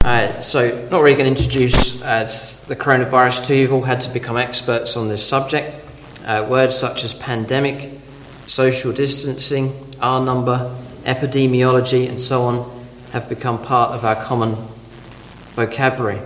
So not really going to introduce the coronavirus to you. You've all had to become experts on this subject. Words such as pandemic, social distancing, R number, epidemiology, and so on have become part of our common vocabulary.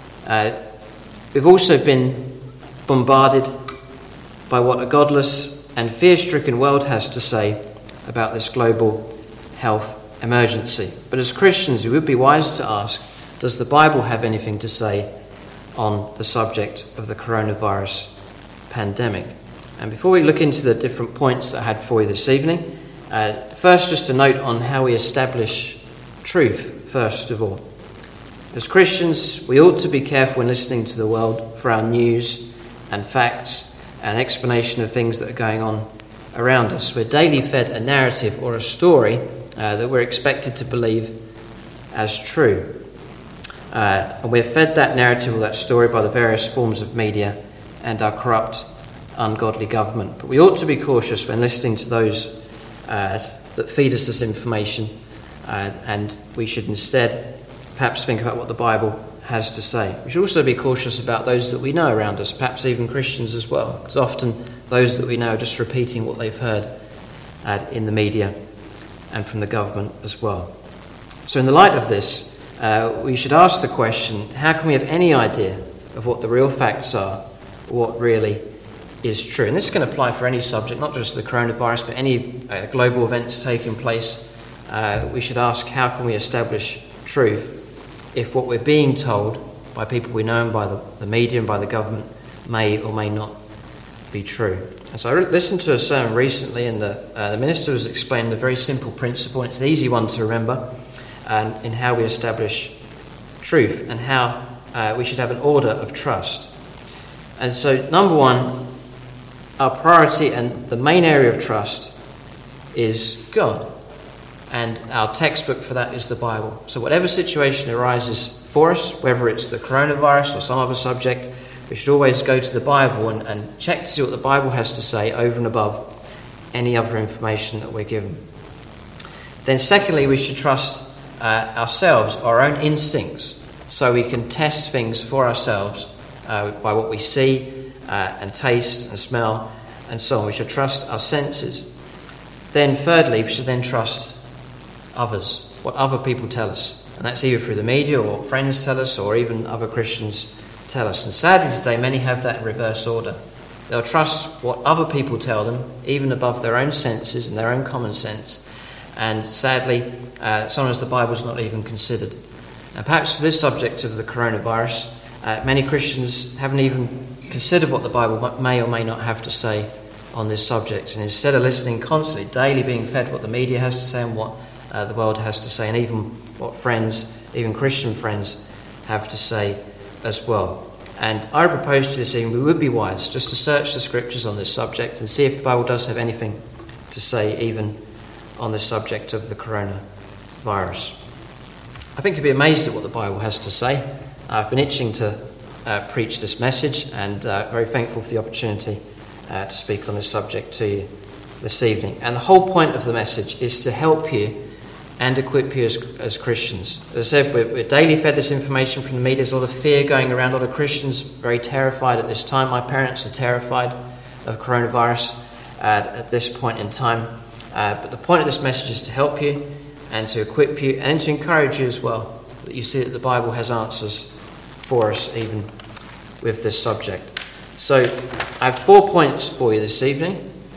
We've also been bombarded by what a godless and fear-stricken world has to say about this global health emergency. But as Christians, we would be wise to ask, does the Bible have anything to say on the subject of the coronavirus pandemic? And before we look into the different points that I had for you this evening, first just a note on how we establish truth, first of all. As Christians, we ought to be careful when listening to the world for our news and facts and explanation of things that are going on around us. We're daily fed a narrative or a story that we're expected to believe as true. And we're fed that narrative or that story by the various forms of media and our corrupt, ungodly government. But we ought to be cautious when listening to those that feed us this information, and we should instead perhaps think about what the Bible has to say. We should also be cautious about those that we know around us, perhaps even Christians as well, because often those that we know are just repeating what they've heard in the media and from the government as well. So in the light of this, we should ask the question, how can we have any idea of what the real facts are, or what really is true? And this can apply for any subject, not just the coronavirus, but any global events taking place. We should ask, how can we establish truth if what we're being told by people we know and by the media and by the government may or may not be true? And so I listened to a sermon recently, and the minister was explaining a very simple principle, and it's an easy one to remember, in how we establish truth and how we should have an order of trust. And so, number one, our priority and the main area of trust is God. And our textbook for that is the Bible. So whatever situation arises for us, whether it's the coronavirus or some other subject, we should always go to the Bible and check to see what the Bible has to say over and above any other information that we're given. Then secondly, we should trust ourselves, our own instincts, so we can test things for ourselves by what we see and taste and smell and so on. We should trust our senses. Then thirdly, we should then trust others, what other people tell us. And that's either through the media or friends tell us or even other Christians tell us. And sadly today, many have that in reverse order. They'll trust what other people tell them, even above their own senses and their own common sense. And sadly, sometimes the Bible's not even considered. And perhaps for this subject of the coronavirus, many Christians haven't even considered what the Bible may or may not have to say on this subject. And instead of listening constantly, daily being fed what the media has to say and what the world has to say, and even what friends, even Christian friends, have to say as well. And I propose to you this evening we would be wise just to search the scriptures on this subject and see if the Bible does have anything to say even on the subject of the coronavirus. I think you'll be amazed at what the Bible has to say. I've been itching to preach this message, and very thankful for the opportunity to speak on this subject to you this evening. And the whole point of the message is to help you and equip you as Christians. As I said, we're daily fed this information from the media. There's a lot of fear going around, a lot of Christians very terrified at this time. My parents are terrified of coronavirus at this point in time. But the point of this message is to help you and to equip you and to encourage you as well, that you see that the Bible has answers for us even with this subject. So I have 4 points for you this evening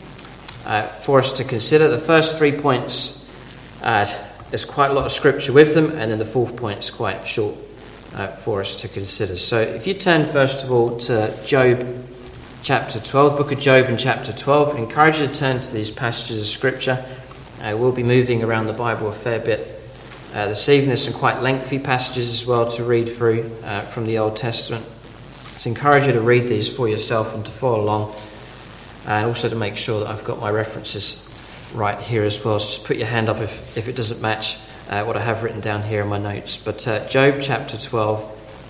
for us to consider. The first 3 points, there's quite a lot of scripture with them, and then the fourth point is quite short for us to consider. So if you turn first of all to Job chapter 12, book of Job in chapter 12, I encourage you to turn to these passages of scripture. We'll be moving around the Bible a fair bit this evening. There's some quite lengthy passages as well to read through from the Old Testament. So I encourage you to read these for yourself and to follow along, and also to make sure that I've got my references right here as well. So just put your hand up if it doesn't match what I have written down here in my notes. But Job chapter 12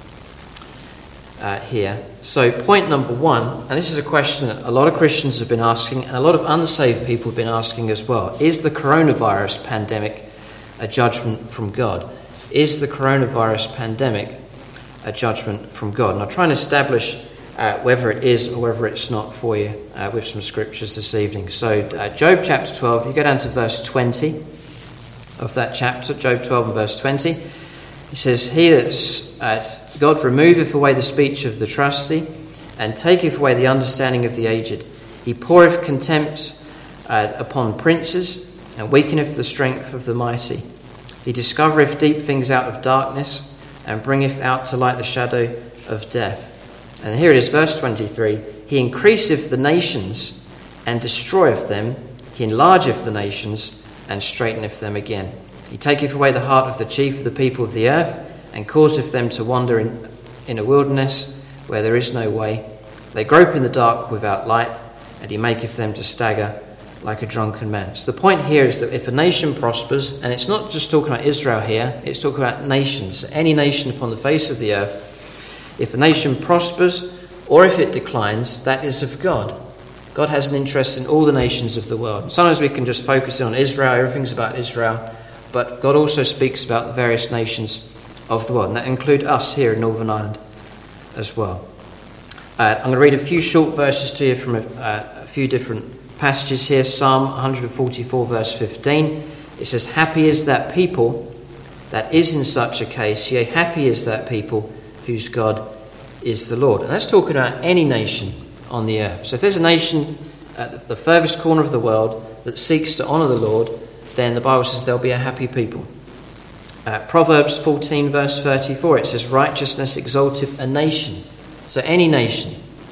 here. So point number one, and this is a question that a lot of Christians have been asking and a lot of unsaved people have been asking as well. Is the coronavirus pandemic a judgment from God? is the coronavirus pandemic a judgment from God? And I'll try and establish whether it is or whether it's not for you with some scriptures this evening. So Job chapter 12, you go down to verse 20 of that chapter, Job 12 and verse 20. It says, "He that's God removeth away the speech of the trusty, and taketh away the understanding of the aged. He poureth contempt upon princes, and weakeneth the strength of the mighty. He discovereth deep things out of darkness, and bringeth out to light the shadow of death." And here it is, verse 23. "He increaseth the nations, and destroyeth them. He enlargeth the nations, and straighteneth them again. He taketh away the heart of the chief of the people of the earth, and causeth them to wander in a wilderness where there is no way. They grope in the dark without light, and he maketh them to stagger like a drunken man." So the point here is that if a nation prospers, and it's not just talking about Israel here, it's talking about nations, any nation upon the face of the earth, if a nation prospers or if it declines, that is of God. God has an interest in all the nations of the world. Sometimes we can just focus on Israel, everything's about Israel, but God also speaks about the various nations of the world, and that include us here in Northern Ireland as well. I'm going to read a few short verses to you from a few different passages here. Psalm 144 verse 15. It says, "Happy is that people that is in such a case, yea, happy is that people whose God is the Lord." And that's talking about any nation on the earth. So if there's a nation at the furthest corner of the world that seeks to honour the Lord, then the Bible says they'll be a happy people. Proverbs 14 verse 34, it says, "Righteousness exalteth a nation." So any nation.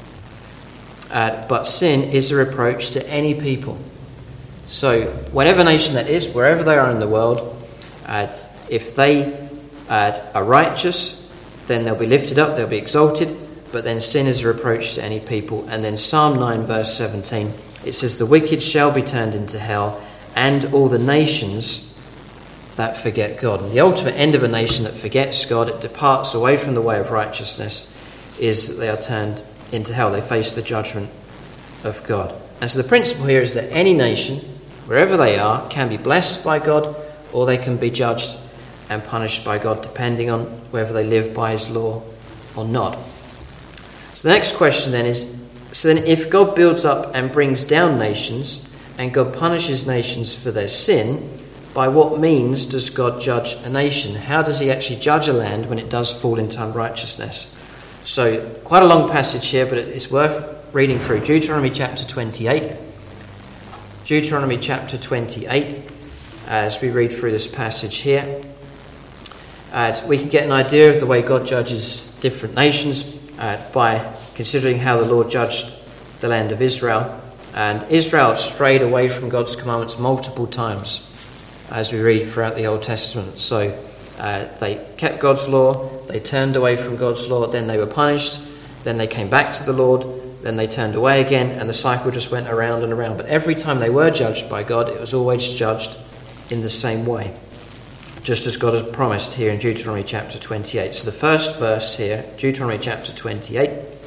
But sin is a reproach to any people. So whatever nation that is, wherever they are in the world, if they are righteous, then they'll be lifted up, they'll be exalted. But then sin is a reproach to any people. And then Psalm 9 verse 17, it says, "The wicked shall be turned into hell, and all the nations that forget God." And the ultimate end of a nation that forgets God, it departs away from the way of righteousness, is that they are turned into hell. They face the judgment of God. And so the principle here is that any nation, wherever they are, can be blessed by God, or they can be judged and punished by God, depending on whether they live by his law or not. So the next question then is, so then if God builds up and brings down nations, and God punishes nations for their sin, by what means does God judge a nation? How does he actually judge a land when it does fall into unrighteousness? So quite a long passage here, but it's worth reading through. Deuteronomy chapter 28. Deuteronomy chapter 28, as we read through this passage here. We can get an idea of the way God judges different nations by considering how the Lord judged the land of Israel. And Israel strayed away from God's commandments multiple times, as we read throughout the Old Testament. So they kept God's law, they turned away from God's law, then they were punished, then they came back to the Lord, then they turned away again, and the cycle just went around and around. But every time they were judged by God, it was always judged in the same way, just as God has promised here in Deuteronomy chapter 28. So the first verse here, Deuteronomy chapter 28,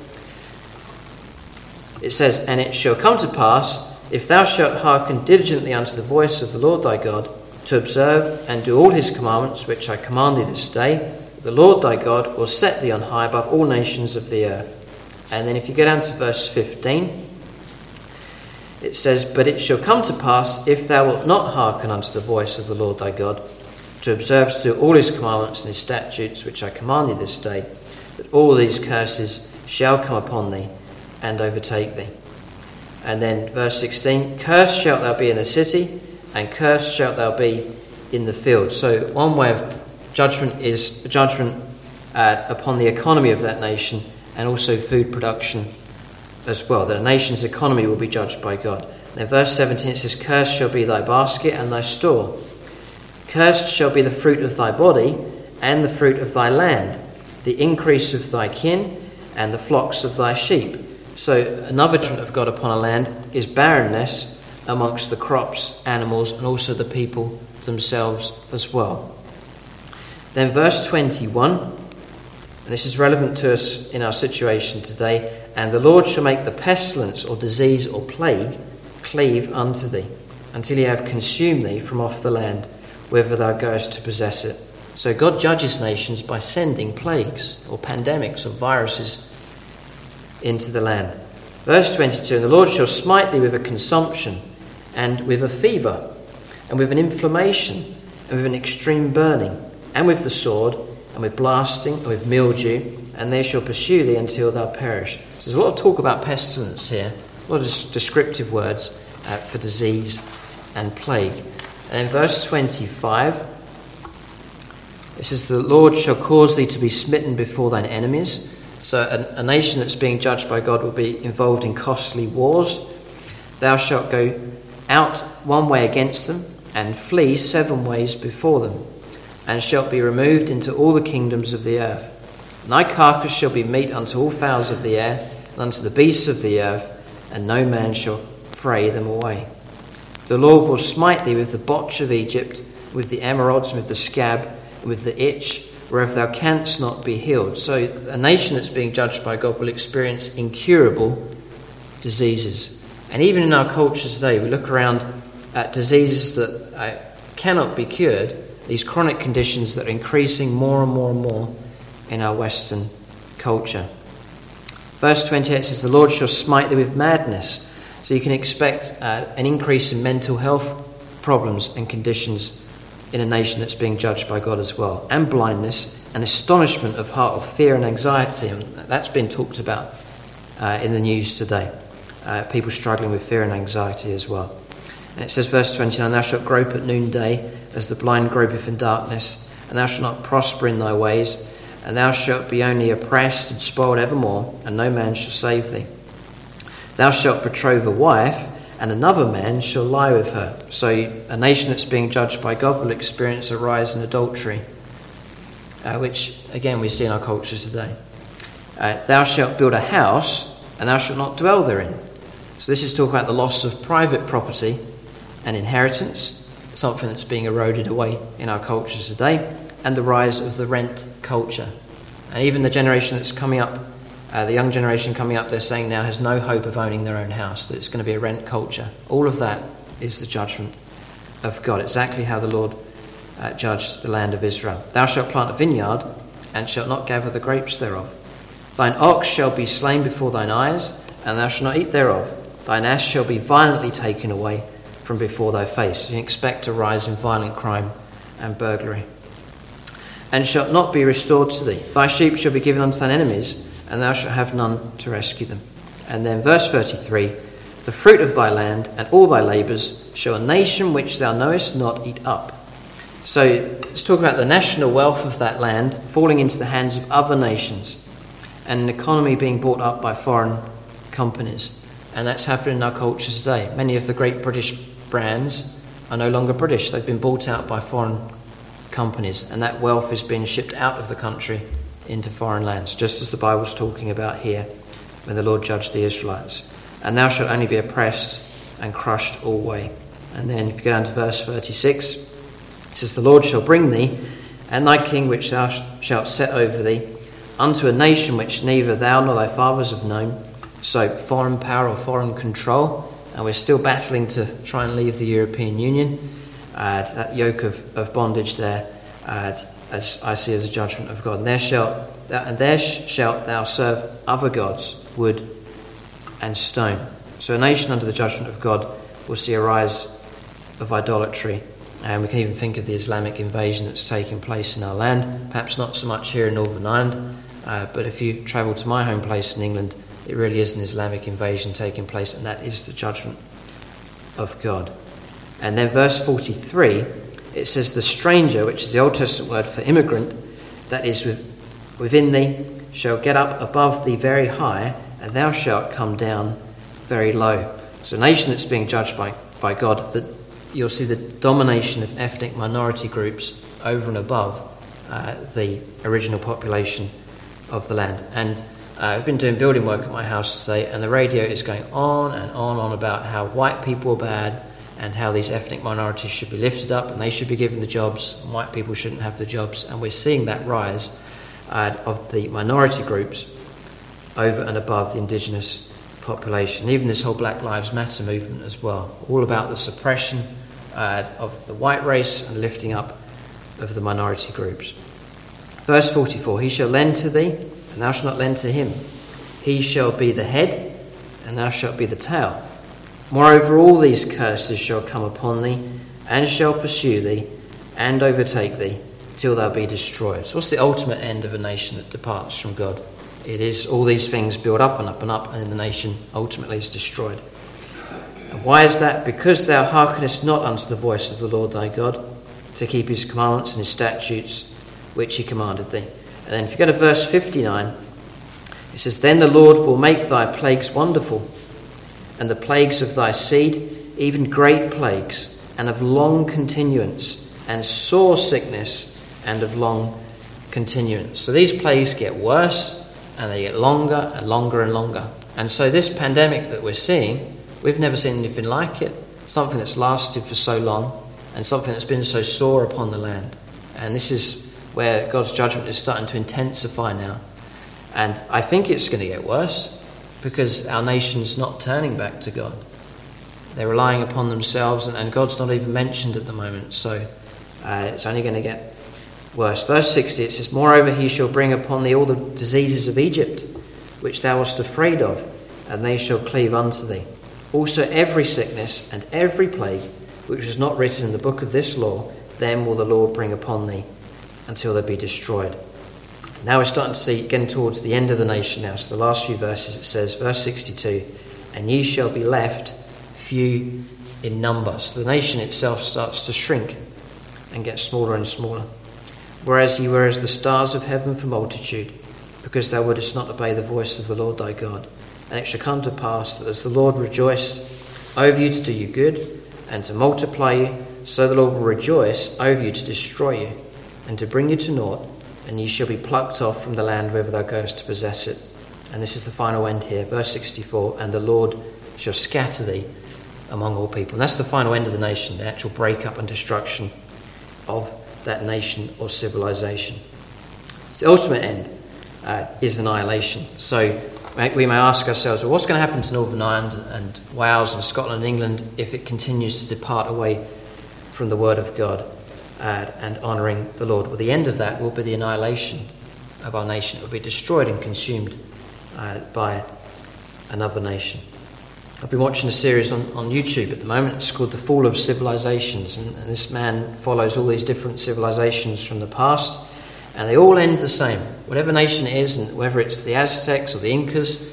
it says, "And it shall come to pass, if thou shalt hearken diligently unto the voice of the Lord thy God, to observe and do all his commandments which I command thee this day, the Lord thy God will set thee on high above all nations of the earth." And then if you go down to verse 15, it says, "But it shall come to pass, if thou wilt not hearken unto the voice of the Lord thy God, to observe to do all his commandments and his statutes which I command thee this day, that all these curses shall come upon thee and overtake thee." And then verse 16, "Cursed shalt thou be in the city, and cursed shalt thou be in the field." So one way of judgment is judgment upon the economy of that nation, and also food production as well, that a nation's economy will be judged by God. And in verse 17 it says, "Cursed shall be thy basket and thy store. Cursed shall be the fruit of thy body and the fruit of thy land, the increase of thy kin and the flocks of thy sheep." So another judgment of God upon a land is barrenness amongst the crops, animals, and also the people themselves as well. Then verse 21, and this is relevant to us in our situation today, "And the Lord shall make the pestilence or disease or plague cleave unto thee, until he have consumed thee from off the land, whither thou goest to possess it." So God judges nations by sending plagues or pandemics or viruses into the land. Verse 22, and the Lord shall smite thee with a consumption and with a fever and with an inflammation and with an extreme burning and with the sword and with blasting and with mildew, and they shall pursue thee until thou perish. So there's a lot of talk about pestilence here, a lot of descriptive words for disease and plague. And in verse 25, it says, the Lord shall cause thee to be smitten before thine enemies. So a nation that's being judged by God will be involved in costly wars. Thou shalt go out one way against them, and flee 7 ways before them, and shalt be removed into all the kingdoms of the earth. And thy carcass shall be meat unto all fowls of the air, and unto the beasts of the earth, and no man shall fray them away. The Lord will smite thee with the botch of Egypt, with the emerods, and with the scab, and with the itch, wherever thou canst not be healed. So a nation that's being judged by God will experience incurable diseases. And even in our culture today, we look around at diseases that cannot be cured, these chronic conditions that are increasing more and more and more in our Western culture. Verse 28 says, the Lord shall smite thee with madness. So you can expect an increase in mental health problems and conditions in a nation that's being judged by God as well. And blindness and astonishment of heart, of fear and anxiety. And that's been talked about in the news today. People struggling with fear and anxiety as well. And it says, verse 29, thou shalt grope at noonday as the blind gropeth in darkness, and thou shalt not prosper in thy ways, and thou shalt be only oppressed and spoiled evermore, and no man shall save thee. Thou shalt betroth a wife, and another man shall lie with her. So a nation that's being judged by God will experience a rise in adultery, which, again, we see in our culture today. Thou shalt build a house, and thou shalt not dwell therein. So this is talking about the loss of private property and inheritance, something that's being eroded away in our culture today, and the rise of the rent culture. And even the generation that's coming up, the young generation coming up, they're saying now has no hope of owning their own house, that it's going to be a rent culture. All of that is the judgment of God, exactly how the Lord judged the land of Israel. Thou shalt plant a vineyard, and shalt not gather the grapes thereof. Thine ox shall be slain before thine eyes, and thou shalt not eat thereof. Thine ass shall be violently taken away from before thy face. You expect a rise in violent crime and burglary. And shalt not be restored to thee. Thy sheep shall be given unto thine enemies, and thou shalt have none to rescue them. And then verse 33, the fruit of thy land and all thy labours shall a nation which thou knowest not eat up. So let's talk about the national wealth of that land falling into the hands of other nations, and an economy being bought up by foreign companies. And that's happening in our culture today. Many of the great British brands are no longer British. They've been bought out by foreign companies, and that wealth is being shipped out of the country into foreign lands, just as the Bible's talking about here when the Lord judged the Israelites. And thou shalt only be oppressed and crushed alway. And then if you go down to verse 36, it says, the Lord shall bring thee and thy king which thou shalt set over thee unto a nation which neither thou nor thy fathers have known. So foreign power or foreign control, and we're still battling to try and leave the European Union. That yoke of bondage there, as I see as a judgment of God. And there shalt thou serve other gods, wood and stone. So a nation under the judgment of God will see a rise of idolatry. And we can even think of the Islamic invasion that's taking place in our land. Perhaps not so much here in Northern Ireland, but if you travel to my home place in England, it really is an Islamic invasion taking place, and that is the judgment of God. And then verse 43, it says, the stranger, which is the Old Testament word for immigrant, that is within thee, shall get up above thee very high, and thou shalt come down very low. So a nation that's being judged by God, that you'll see the domination of ethnic minority groups over and above the original population of the land. And I've been doing building work at my house today, and the radio is going on and on about how white people are bad and how these ethnic minorities should be lifted up and they should be given the jobs and white people shouldn't have the jobs. And we're seeing that rise of the minority groups over and above the indigenous population. Even this whole Black Lives Matter movement as well, all about the suppression of the white race and lifting up of the minority groups. Verse 44, he shall lend to thee, and thou shalt not lend to him. He shall be the head, and thou shalt be the tail. Moreover, all these curses shall come upon thee, and shall pursue thee, and overtake thee, till thou be destroyed. So what's the ultimate end of a nation that departs from God? It is all these things build up and up and up, and then the nation ultimately is destroyed. And why is that? Because thou hearkenest not unto the voice of the Lord thy God, to keep his commandments and his statutes, which he commanded thee. And then if you go to verse 59, it says, then the Lord will make thy plagues wonderful, and the plagues of thy seed, even great plagues, and of long continuance, and sore sickness, and of long continuance. So these plagues get worse, and they get longer and longer and longer. And so this pandemic that we're seeing, we've never seen anything like it. Something that's lasted for so long, and something that's been so sore upon the land. And this is where God's judgment is starting to intensify now. And I think it's going to get worse, because our nation's not turning back to God. They're relying upon themselves, and God's not even mentioned at the moment. So it's only going to get worse. Verse 60, it says, moreover, he shall bring upon thee all the diseases of Egypt, which thou wast afraid of, and they shall cleave unto thee. Also every sickness and every plague, which was not written in the book of this law, them will the Lord bring upon thee, until they be destroyed. Now we're starting to see, getting towards the end of the nation now. So the last few verses, it says, verse 62, and ye shall be left few in number. So the nation itself starts to shrink and get smaller and smaller. Whereas ye were as the stars of heaven for multitude, because thou wouldest not obey the voice of the Lord thy God. And it shall come to pass that as the Lord rejoiced over you to do you good, and to multiply you, so the Lord will rejoice over you to destroy you, and to bring you to naught, and ye shall be plucked off from the land wherever thou goest to possess it. And this is the final end here, verse 64, and the Lord shall scatter thee among all people. And that's the final end of the nation, the actual breakup and destruction of that nation or civilization. So the ultimate end is annihilation. So we may ask ourselves, well, what's going to happen to Northern Ireland and Wales and Scotland and England if it continues to depart away from the word of God and honouring the Lord? Well, the end of that will be the annihilation of our nation. It will be destroyed and consumed by another nation. I've been watching a series on YouTube at the moment. It's called The Fall of Civilizations, and this man follows all these different civilizations from the past, and they all end the same. Whatever nation it is, and whether it's the Aztecs or the Incas,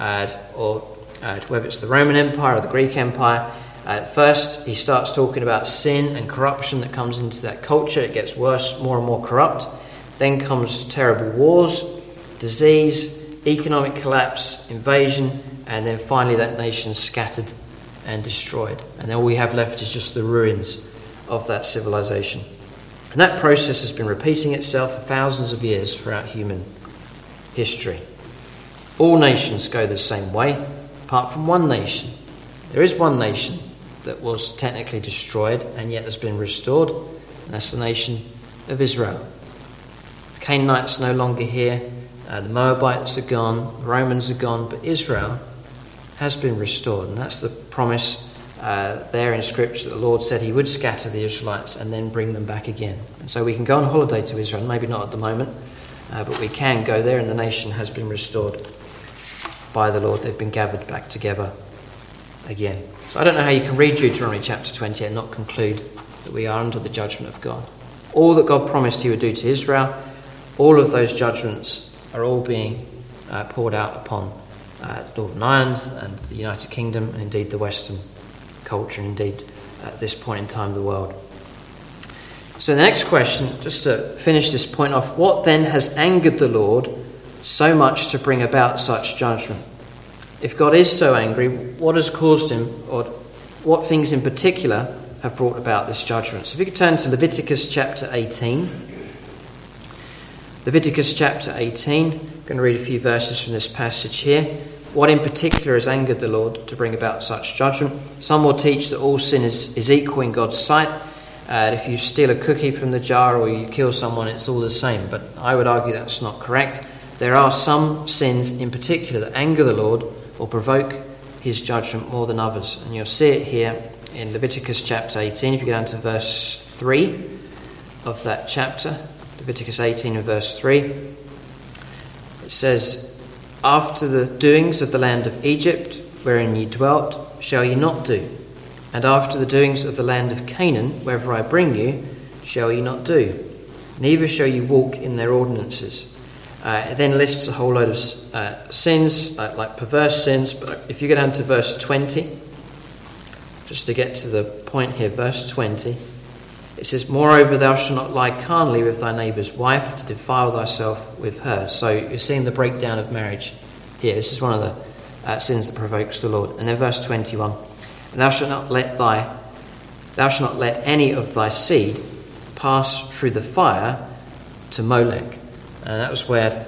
or whether it's the Roman Empire or the Greek Empire, first he starts talking about sin and corruption that comes into that culture. It gets worse, more and more corrupt. Then comes terrible wars, disease, economic collapse, invasion, and then finally that nation's scattered and destroyed. And then all we have left is just the ruins of that civilization. And that process has been repeating itself for thousands of years throughout human history. All nations go the same way, apart from one nation. There is one nation that was technically destroyed and yet has been restored, and that's the nation of Israel. The Canaanites no longer here, the Moabites are gone, the Romans are gone, but Israel has been restored, and that's the promise there in Scripture that the Lord said he would scatter the Israelites and then bring them back again. And so we can go on holiday to Israel, maybe not at the moment, but we can go there, and the nation has been restored by the Lord. They've been gathered back together again. So I don't know how you can read Deuteronomy chapter 20 and not conclude that we are under the judgment of God. All that God promised he would do to Israel, all of those judgments are all being poured out upon Northern Ireland and the United Kingdom, and indeed the Western culture, and indeed at this point in time the world. So the next question, just to finish this point off, what then has angered the Lord so much to bring about such judgment? If God is so angry, what has caused him, or what things in particular have brought about this judgment? So if you could turn to Leviticus chapter 18. Leviticus chapter 18. I'm going to read a few verses from this passage here. What in particular has angered the Lord to bring about such judgment? Some will teach that all sin is equal in God's sight. If you steal a cookie from the jar or you kill someone, it's all the same. But I would argue that's not correct. There are some sins in particular that anger the Lord or provoke his judgment more than others. And you'll see it here in Leviticus chapter 18. If you go down to verse 3, of that chapter, Leviticus 18 and verse 3. It says, "After the doings of the land of Egypt, wherein ye dwelt, shall ye not do. And after the doings of the land of Canaan, wherever I bring you, shall ye not do. Neither shall you walk in their ordinances." It then lists a whole load of sins, like perverse sins. But if you go down to verse 20, just to get to the point here, verse 20, it says, "Moreover, thou shalt not lie carnally with thy neighbour's wife, to defile thyself with her." So you're seeing the breakdown of marriage here. This is one of the sins that provokes the Lord. And then verse 21, "And thou shalt not let any of thy seed pass through the fire to Molech." And that was where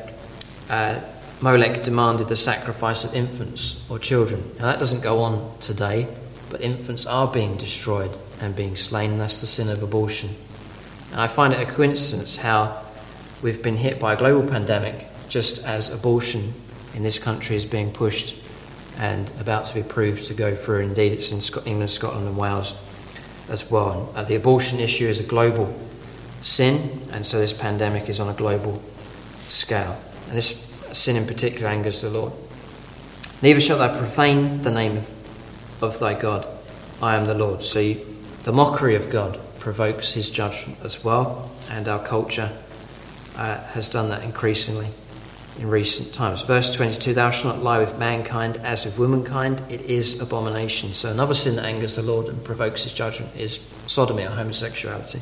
Molech demanded the sacrifice of infants or children. Now that doesn't go on today, but infants are being destroyed and being slain, and that's the sin of abortion. And I find it a coincidence how we've been hit by a global pandemic just as abortion in this country is being pushed and about to be proved to go through. Indeed, it's in England, Scotland and Wales as well. And, the abortion issue is a global sin, and so this pandemic is on a global scale. And this sin in particular angers the Lord. "Neither shalt thou profane the name of thy God. I am the Lord." So the mockery of God provokes his judgment as well, and our culture has done that increasingly in recent times. Verse 22, "Thou shalt not lie with mankind as with womankind, it is abomination." So another sin that angers the Lord and provokes his judgment is sodomy or homosexuality.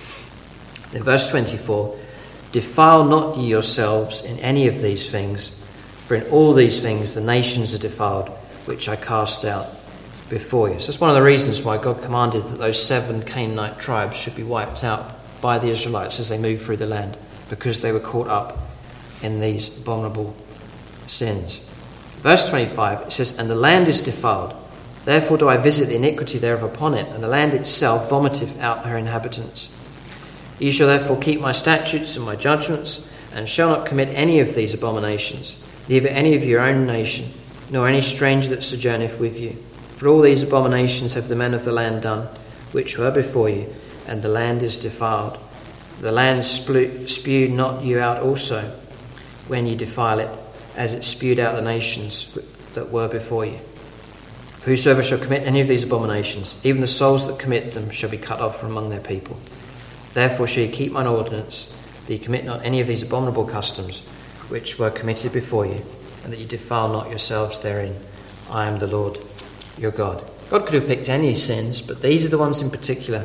Then verse 24, "Defile not ye yourselves in any of these things, for in all these things the nations are defiled, which I cast out before you." So that's one of the reasons why God commanded that those 7 Canaanite tribes should be wiped out by the Israelites as they moved through the land, because they were caught up in these abominable sins. Verse 25, it says, "And the land is defiled, therefore do I visit the iniquity thereof upon it, and the land itself vomiteth out her inhabitants. Ye shall therefore keep my statutes and my judgments, and shall not commit any of these abominations, neither any of your own nation, nor any stranger that sojourneth with you. For all these abominations have the men of the land done, which were before you, and the land is defiled. The land spewed not you out also, when ye defile it, as it spewed out the nations that were before you. For whosoever shall commit any of these abominations, even the souls that commit them shall be cut off from among their people. Therefore shall ye keep mine ordinance, that ye commit not any of these abominable customs, which were committed before you, and that ye defile not yourselves therein. I am the Lord your God." God could have picked any sins, but these are the ones in particular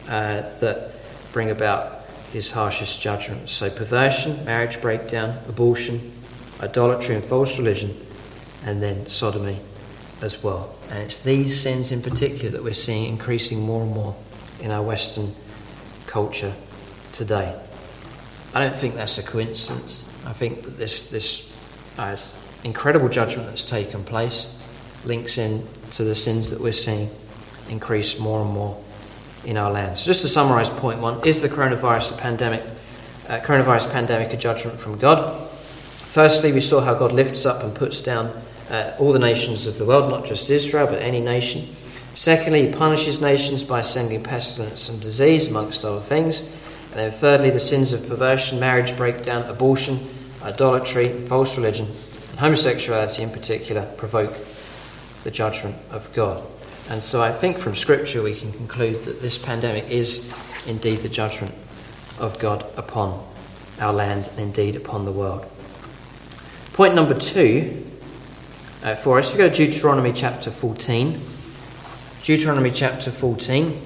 that bring about his harshest judgment. So perversion, marriage breakdown, abortion, idolatry and false religion, and then sodomy as well. And it's these sins in particular that we're seeing increasing more and more in our Western culture today. I don't think that's a coincidence. I think that this incredible judgment that's taken place links in to the sins that we're seeing increase more and more in our land. So just to summarise point 1, is the coronavirus pandemic a judgment from God? Firstly, we saw how God lifts up and puts down all the nations of the world, not just Israel, but any nation. Secondly, he punishes nations by sending pestilence and disease, amongst other things. And then thirdly, the sins of perversion, marriage breakdown, abortion, idolatry, false religion, and homosexuality in particular provoke the judgment of God. And so I think from Scripture we can conclude that this pandemic is indeed the judgment of God upon our land and indeed upon the world. Point number 2 for us, we go to Deuteronomy chapter 14. Deuteronomy chapter 14.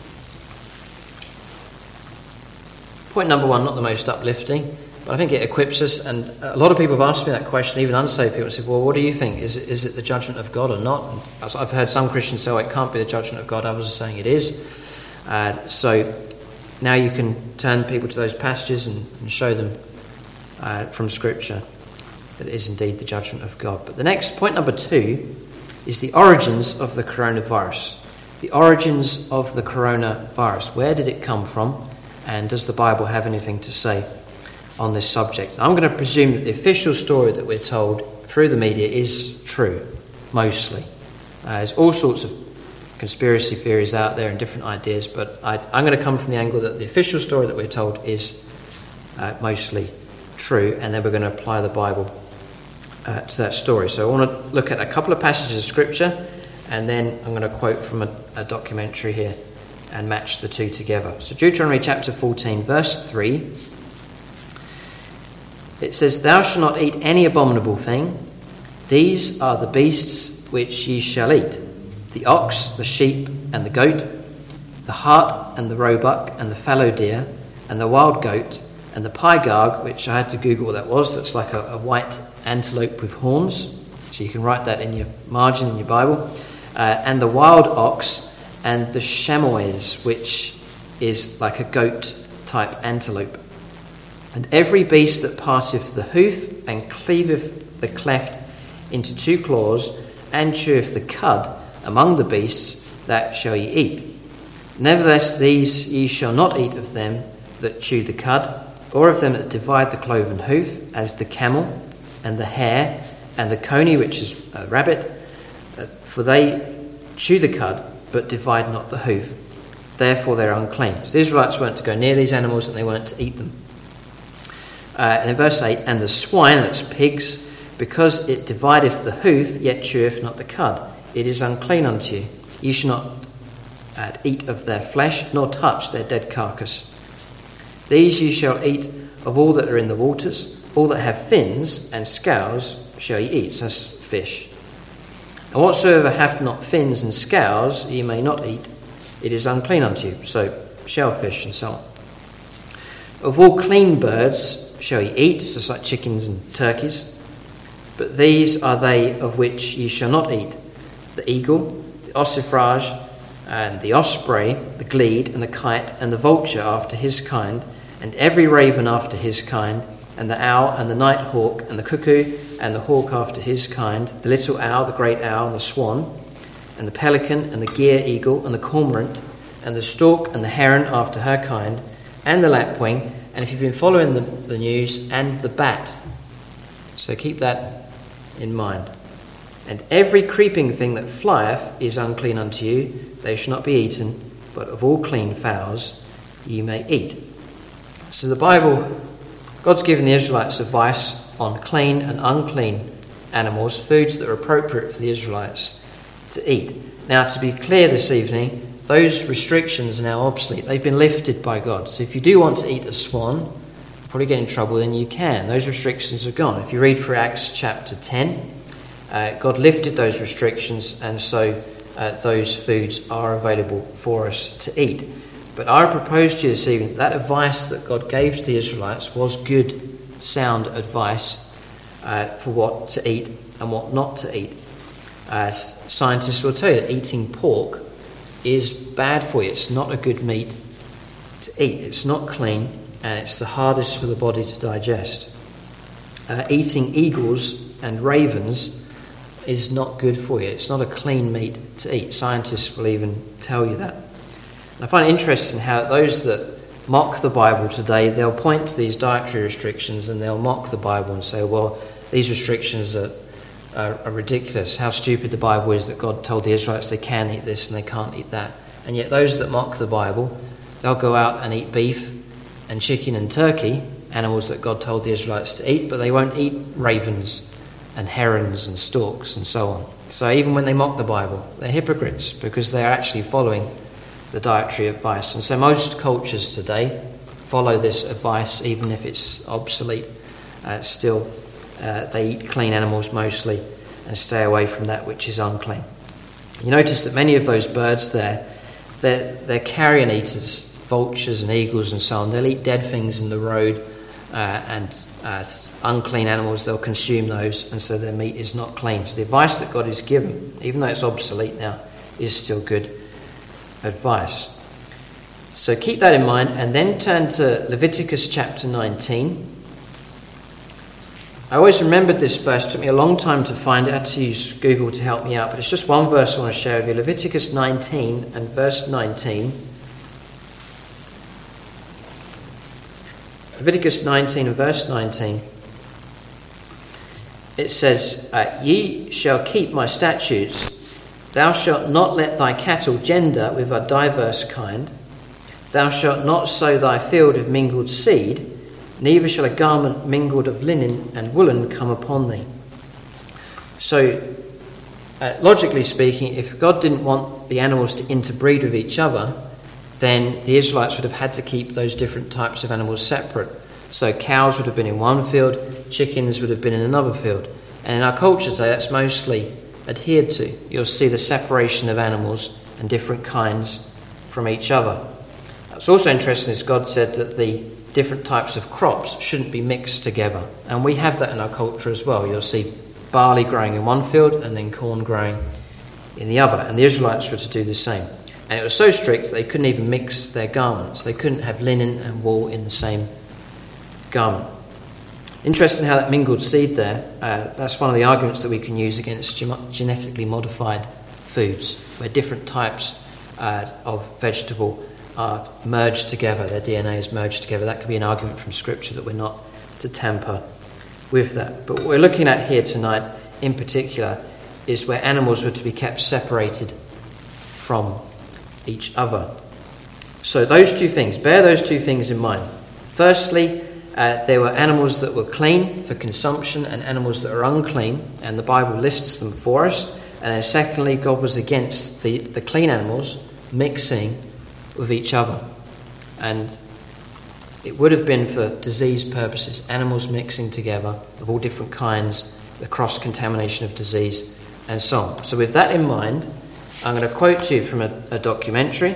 Point number 1, not the most uplifting, but I think it equips us. And a lot of people have asked me that question, even unsaved people, and said, well, what do you think? Is it the judgment of God or not? And I've heard some Christians say, it can't be the judgment of God. Others are saying it is. So now you can turn people to those passages and show them from Scripture that it is indeed the judgment of God. But the next, point number 2, is the origins of the coronavirus. The origins of the coronavirus. Where did it come from? And does the Bible have anything to say on this subject? I'm going to presume that the official story that we're told through the media is true, mostly. There's all sorts of conspiracy theories out there and different ideas, but I'm going to come from the angle that the official story that we're told is mostly true, and then we're going to apply the Bible to that story. So I want to look at a couple of passages of Scripture, and then I'm going to quote from a documentary here and match the two together. So Deuteronomy chapter 14, verse 3, it says, "Thou shalt not eat any abominable thing. These are the beasts which ye shall eat: the ox, the sheep, and the goat, the hart, and the roebuck, and the fallow deer, and the wild goat, and the pygarg," which I had to Google what that was. That's like a white antelope with horns. So you can write that in your margin in your Bible. "And the wild ox, and the chamois, which is like a goat-type antelope. And every beast that parteth the hoof, and cleaveth the cleft into two claws, and cheweth the cud among the beasts, that shall ye eat. Nevertheless, these ye shall not eat of them that chew the cud, or of them that divide the cloven hoof, as the camel, and the hare, and the coney, which is a rabbit, for they chew the cud, but divide not the hoof. Therefore they're unclean." So the Israelites weren't to go near these animals, and they weren't to eat them. And in verse 8, "And the swine," that's pigs, "because it divideth the hoof, yet cheweth not the cud, it is unclean unto you. Ye shall not eat of their flesh, nor touch their dead carcass. These ye shall eat of all that are in the waters, all that have fins and scales shall ye eat." So that's fish. "And whatsoever hath not fins and scales ye may not eat, it is unclean unto you." So shellfish and so on. "Of all clean birds shall ye eat," so it's like chickens and turkeys, "but these are they of which ye shall not eat: the eagle, the ossifrage, and the osprey, the glede, and the kite, and the vulture after his kind, and every raven after his kind, and the owl, and the night hawk, and the cuckoo, and the hawk after his kind, the little owl, the great owl, and the swan, and the pelican, and the gier eagle, and the cormorant, and the stork, and the heron after her kind, and the lapwing," and if you've been following the news, "and the bat." So keep that in mind. "And every creeping thing that flieth is unclean unto you. They shall not be eaten, but of all clean fowls ye may eat." So the Bible, God's given the Israelites advice on clean and unclean animals, foods that are appropriate for the Israelites to eat. Now, to be clear this evening, those restrictions are now obsolete. They've been lifted by God. So if you do want to eat a swan, you'll probably get in trouble, then you can. Those restrictions are gone. If you read through Acts chapter 10, God lifted those restrictions, and so those foods are available for us to eat. But I propose to you this evening that advice that God gave to the Israelites was good, sound advice for what to eat and what not to eat. Scientists will tell you that eating pork is bad for you. It's not a good meat to eat. It's not clean, and it's the hardest for the body to digest. Eating eagles and ravens is not good for you. It's not a clean meat to eat. Scientists will even tell you that. And I find it interesting how those that mock the Bible today, they'll point to these dietary restrictions and they'll mock the Bible and say, well, these restrictions are ridiculous. How stupid the Bible is that God told the Israelites they can eat this and they can't eat that. And yet those that mock the Bible, they'll go out and eat beef and chicken and turkey, animals that God told the Israelites to eat, but they won't eat ravens and herons and storks and so on. So even when they mock the Bible, they're hypocrites because they're actually following the dietary advice. And so most cultures today follow this advice, even if it's obsolete. Still, they eat clean animals mostly and stay away from that which is unclean. You notice that many of those birds they're carrion eaters, vultures and eagles and so on. They'll eat dead things in the road and unclean animals, they'll consume those, and so their meat is not clean. So the advice that God has given, even though it's obsolete now, is still good advice. So keep that in mind, and then turn to Leviticus chapter 19. I always remembered this verse. It took me a long time to find it. I had to use Google to help me out, but it's just one verse I want to share with you. Leviticus 19 and verse 19. Leviticus 19 and verse 19. It says, "Ye shall keep my statutes Thou shalt not let thy cattle gender with a diverse kind. Thou shalt not sow thy field with mingled seed, neither shall a garment mingled of linen and woolen come upon thee. So, logically speaking, if God didn't want the animals to interbreed with each other, then the Israelites would have had to keep those different types of animals separate. So cows would have been in one field, chickens would have been in another field. And in our culture today, that's mostly adhered to. You'll see the separation of animals and different kinds from each other. What's also interesting is God said that the different types of crops shouldn't be mixed together. And we have that in our culture as well. You'll see barley growing in one field and then corn growing in the other. And the Israelites were to do the same. And it was so strict that they couldn't even mix their garments. They couldn't have linen and wool in the same garment. Interesting how that mingled seed there, that's one of the arguments that we can use against genetically modified foods, where different types of vegetable are merged together, their DNA is merged together. That could be an argument from Scripture that we're not to tamper with that. But what we're looking at here tonight in particular is where animals were to be kept separated from each other. So those two things, bear those two things in mind. Firstly, there were animals that were clean for consumption and animals that are unclean, and the Bible lists them for us. And then secondly, God was against the clean animals mixing with each other. And it would have been for disease purposes, animals mixing together of all different kinds, the cross-contamination of disease, and so on. So with that in mind, I'm going to quote to you from a documentary.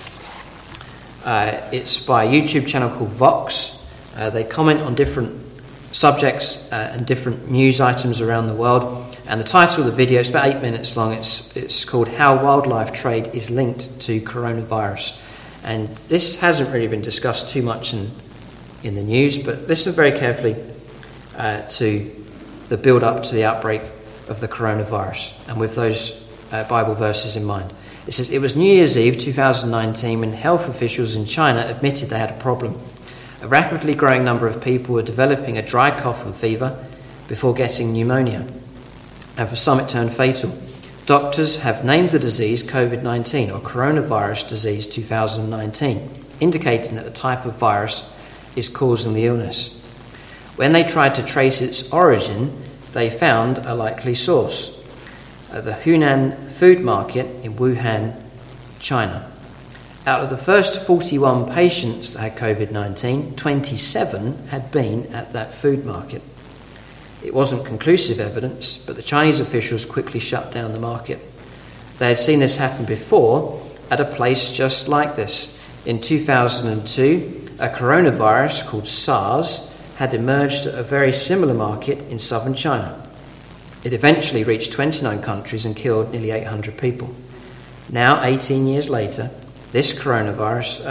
It's by a YouTube channel called Vox. They comment on different subjects and different news items around the world. And the title of the video, it's about 8 minutes long. It's called How Wildlife Trade is Linked to Coronavirus. And this hasn't really been discussed too much in the news, but listen very carefully to the build-up to the outbreak of the coronavirus, and with those Bible verses in mind. It says, it was New Year's Eve 2019 when health officials in China admitted they had a problem. A rapidly growing number of people were developing a dry cough and fever before getting pneumonia, and for some it turned fatal. Doctors have named the disease COVID-19, or coronavirus disease 2019, indicating that the type of virus is causing the illness. When they tried to trace its origin, they found a likely source: the Hunan food market in Wuhan, China. Out of the first 41 patients that had COVID-19, 27 had been at that food market. It wasn't conclusive evidence, but the Chinese officials quickly shut down the market. They had seen this happen before at a place just like this. In 2002, a coronavirus called SARS had emerged at a very similar market in southern China. It eventually reached 29 countries and killed nearly 800 people. Now, 18 years later, this coronavirus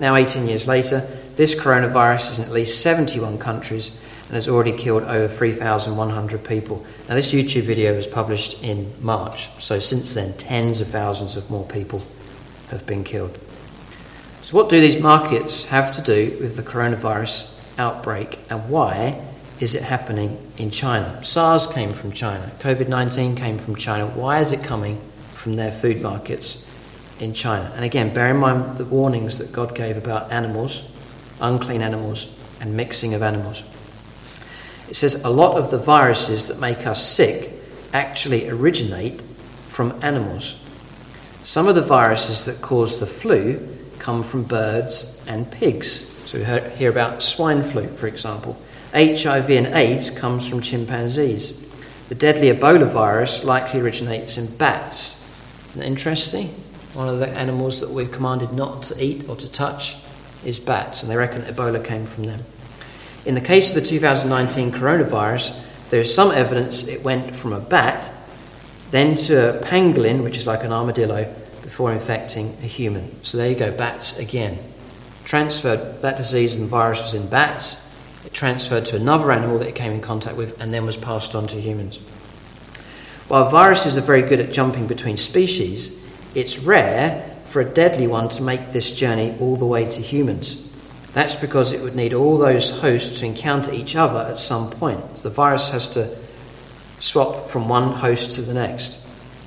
is in at least 71 countries and has already killed over 3,100 people. Now, this YouTube video was published in March, so since then, tens of thousands of more people have been killed. So what do these markets have to do with the coronavirus outbreak, and why is it happening in China? SARS came from China. COVID-19 came from China. Why is it coming from their food markets in China? And again, bear in mind the warnings that God gave about animals, unclean animals, and mixing of animals. It says a lot of the viruses that make us sick actually originate from animals. Some of the viruses that cause the flu come from birds and pigs. So we hear about swine flu, for example. HIV and AIDS comes from chimpanzees. The deadly Ebola virus likely originates in bats. Isn't that interesting? One of the animals that we're commanded not to eat or to touch is bats, and they reckon that Ebola came from them. In the case of the 2019 coronavirus, there is some evidence it went from a bat, then to a pangolin, which is like an armadillo, before infecting a human. So there you go, bats again. Transferred, that disease and virus was in bats. It transferred to another animal that it came in contact with and then was passed on to humans. While viruses are very good at jumping between species, it's rare for a deadly one to make this journey all the way to humans. That's because it would need all those hosts to encounter each other at some point. So the virus has to swap from one host to the next.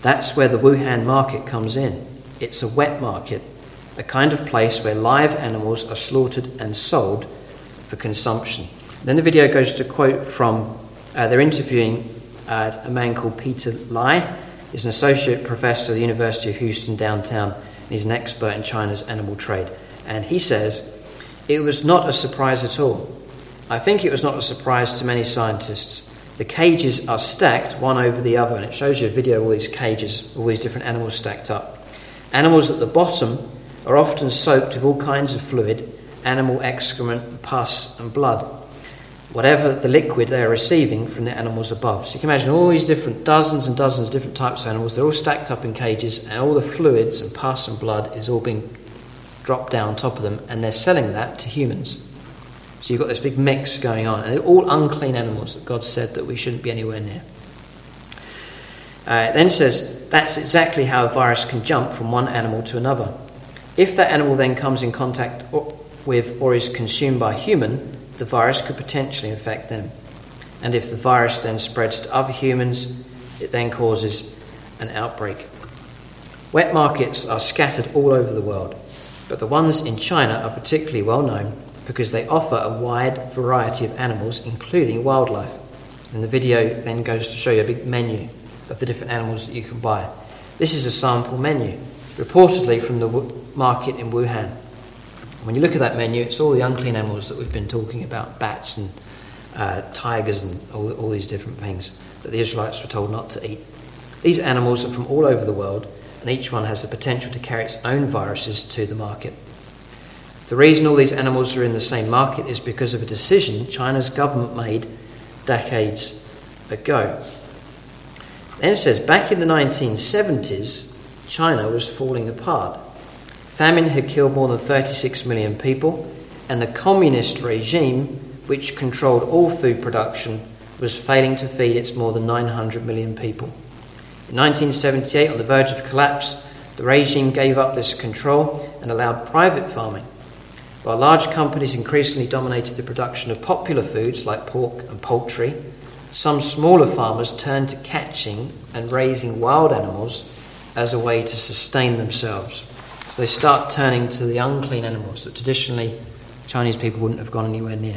That's where the Wuhan market comes in. It's a wet market, a kind of place where live animals are slaughtered and sold for consumption. Then the video goes to quote from, they're interviewing a man called Peter Lai. He's an associate professor at the University of Houston downtown, and he's an expert in China's animal trade. And he says, "It was not a surprise at all. I think it was not a surprise to many scientists. The cages are stacked one over the other," and it shows you a video of all these cages, all these different animals stacked up. "Animals at the bottom are often soaked with all kinds of fluid, animal excrement, pus and blood, whatever the liquid they are receiving from the animals above." So you can imagine all these different, dozens and dozens of different types of animals, they're all stacked up in cages, and all the fluids and pus and blood is all being dropped down on top of them, and they're selling that to humans. So you've got this big mix going on, and they're all unclean animals that God said that we shouldn't be anywhere near. It then says, that's exactly how a virus can jump from one animal to another. If that animal then comes in contact with or is consumed by a human, the virus could potentially infect them. And if the virus then spreads to other humans, it then causes an outbreak. Wet markets are scattered all over the world, but the ones in China are particularly well known because they offer a wide variety of animals, including wildlife. And the video then goes to show you a big menu of the different animals that you can buy. This is a sample menu, reportedly from the market in Wuhan. When you look at that menu, it's all the unclean animals that we've been talking about, bats and tigers and all these different things that the Israelites were told not to eat. These animals are from all over the world, and each one has the potential to carry its own viruses to the market. The reason all these animals are in the same market is because of a decision China's government made decades ago. Then it says, back in the 1970s, China was falling apart. Famine had killed more than 36 million people, and the communist regime, which controlled all food production, was failing to feed its more than 900 million people. In 1978, on the verge of collapse, the regime gave up this control and allowed private farming. While large companies increasingly dominated the production of popular foods like pork and poultry, some smaller farmers turned to catching and raising wild animals as a way to sustain themselves. So they start turning to the unclean animals that traditionally Chinese people wouldn't have gone anywhere near.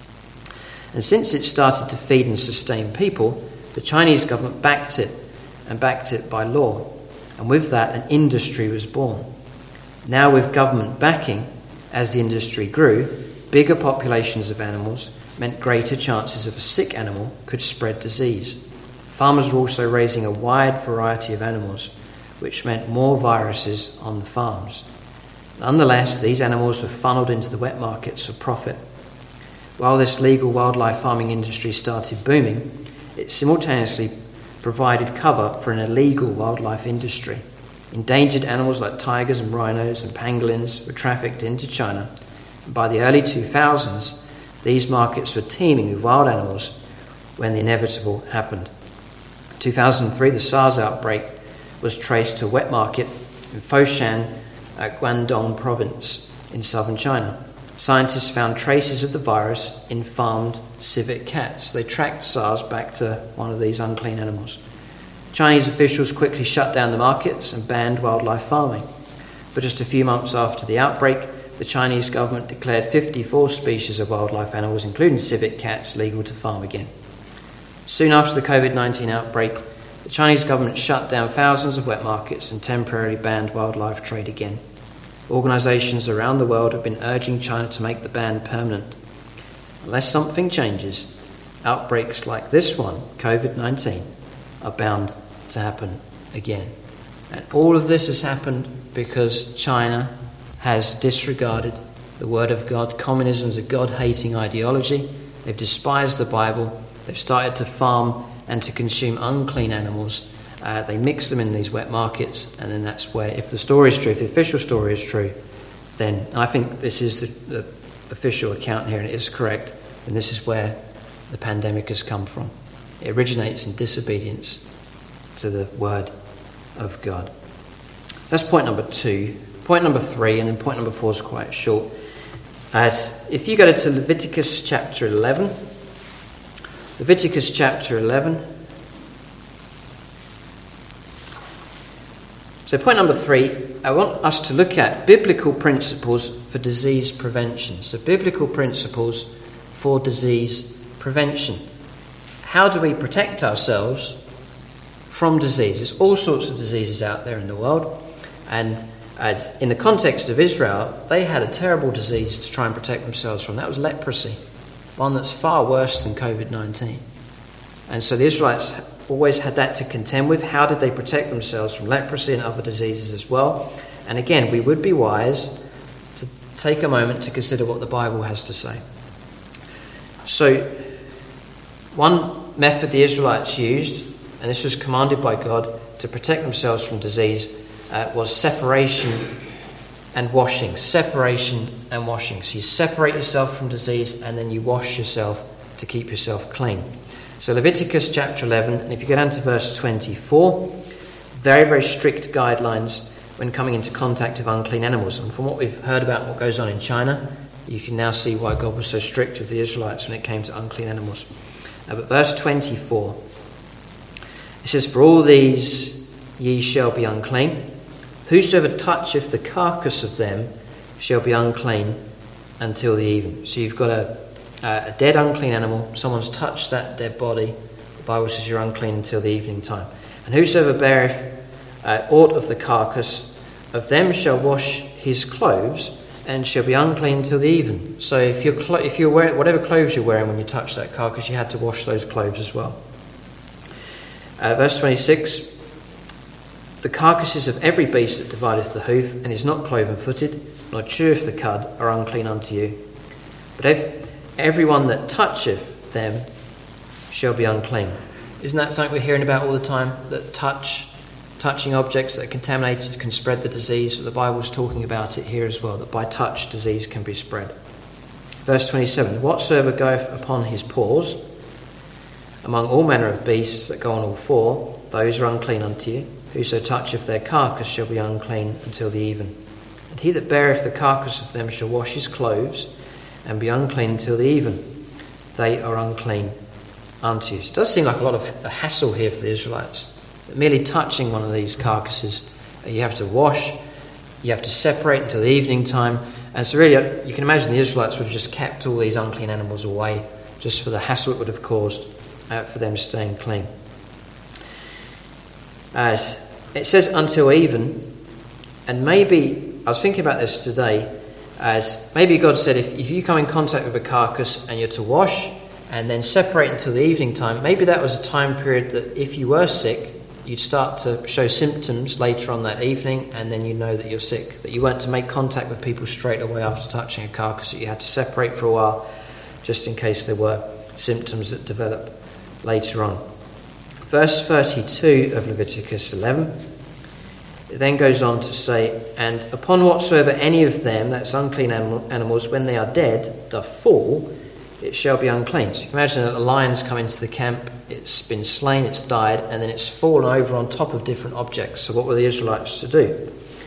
And since it started to feed and sustain people, the Chinese government backed it, and backed it by law. And with that, an industry was born. Now with government backing, as the industry grew, bigger populations of animals meant greater chances of a sick animal could spread disease. Farmers were also raising a wide variety of animals, which meant more viruses on the farms. Nonetheless, these animals were funneled into the wet markets for profit. While this legal wildlife farming industry started booming, it simultaneously provided cover for an illegal wildlife industry. Endangered animals like tigers and rhinos and pangolins were trafficked into China. And by the early 2000s, these markets were teeming with wild animals when the inevitable happened. In 2003, the SARS outbreak was traced to a wet market in Foshan, Guangdong province in southern China. Scientists found traces of the virus in farmed civet cats. They tracked SARS back to one of these unclean animals. Chinese officials quickly shut down the markets and banned wildlife farming. But just a few months after the outbreak, the Chinese government declared 54 species of wildlife animals, including civet cats, legal to farm again. Soon after the COVID-19 outbreak, the Chinese government shut down thousands of wet markets and temporarily banned wildlife trade again. Organisations around the world have been urging China to make the ban permanent. Unless something changes, outbreaks like this one, COVID-19, are bound to happen again. And all of this has happened because China has disregarded the word of God. Communism is a God-hating ideology. They've despised the Bible. They've started to farm and to consume unclean animals. They mix them in these wet markets, and then that's where, if the story is true, if the official story is true, then, and I think this is the official account here, and it is correct, and this is where the pandemic has come from. It originates in disobedience to the word of God. That's point number 2. Point number 3, and then point number 4 is quite short. If you go to Leviticus chapter 11, Leviticus chapter 11, So point number 3, I want us to look at biblical principles for disease prevention. So biblical principles for disease prevention. How do we protect ourselves from disease? There's all sorts of diseases out there in the world, and in the context of Israel, they had a terrible disease to try and protect themselves from. That was leprosy, one that's far worse than COVID-19. And so the Israelites always had that to contend with. How did they protect themselves from leprosy and other diseases as well? And again, we would be wise to take a moment to consider what the Bible has to say. So, one method the Israelites used, and this was commanded by God to protect themselves from disease, was separation and washing. Separation and washing. So you separate yourself from disease and then you wash yourself to keep yourself clean. So Leviticus chapter 11, and if you go down to verse 24, very, very strict guidelines when coming into contact with unclean animals. And from what we've heard about what goes on in China, you can now see why God was so strict with the Israelites when it came to unclean animals. But verse 24, it says, "For all these ye shall be unclean. Whosoever toucheth the carcass of them shall be unclean until the even." So you've got a dead unclean animal, someone's touched that dead body, the Bible says you're unclean until the evening time. "And whosoever beareth aught of the carcass of them shall wash his clothes, and shall be unclean till the even." So if you're wearing whatever clothes you're wearing when you touch that carcass, you had to wash those clothes as well. Verse 26, "The carcasses of every beast that divideth the hoof, and is not cloven-footed, nor cheweth the cud, are unclean unto you. But every one that toucheth them shall be unclean." Isn't that something we're hearing about all the time? That touching objects that are contaminated can spread the disease. The Bible's talking about it here as well, that by touch disease can be spread. Verse 27, "Whatsoever goeth upon his paws, among all manner of beasts that go on all four, those are unclean unto you. Whoso toucheth their carcass shall be unclean until the even. And he that beareth the carcass of them shall wash his clothes, and be unclean until the even. They are unclean unto you." So it does seem like a lot of a hassle here for the Israelites. Merely touching one of these carcasses, you have to wash, you have to separate until the evening time. And so really, you can imagine the Israelites would have just kept all these unclean animals away, just for the hassle it would have caused for them staying clean. It says until even, and maybe, I was thinking about this today, as maybe God said if you come in contact with a carcass and you're to wash and then separate until the evening time, maybe that was a time period that if you were sick, you'd start to show symptoms later on that evening, and then you know that you're sick, that you weren't to make contact with people straight away after touching a carcass, that you had to separate for a while just in case there were symptoms that develop later on. Verse 32 of Leviticus 11, it then goes on to say, "And upon whatsoever any of them," that's unclean animals, "when they are dead, doth fall, it shall be unclean." So you can imagine that a lion's come into the camp, it's been slain, it's died, and then it's fallen over on top of different objects. So what were the Israelites to do?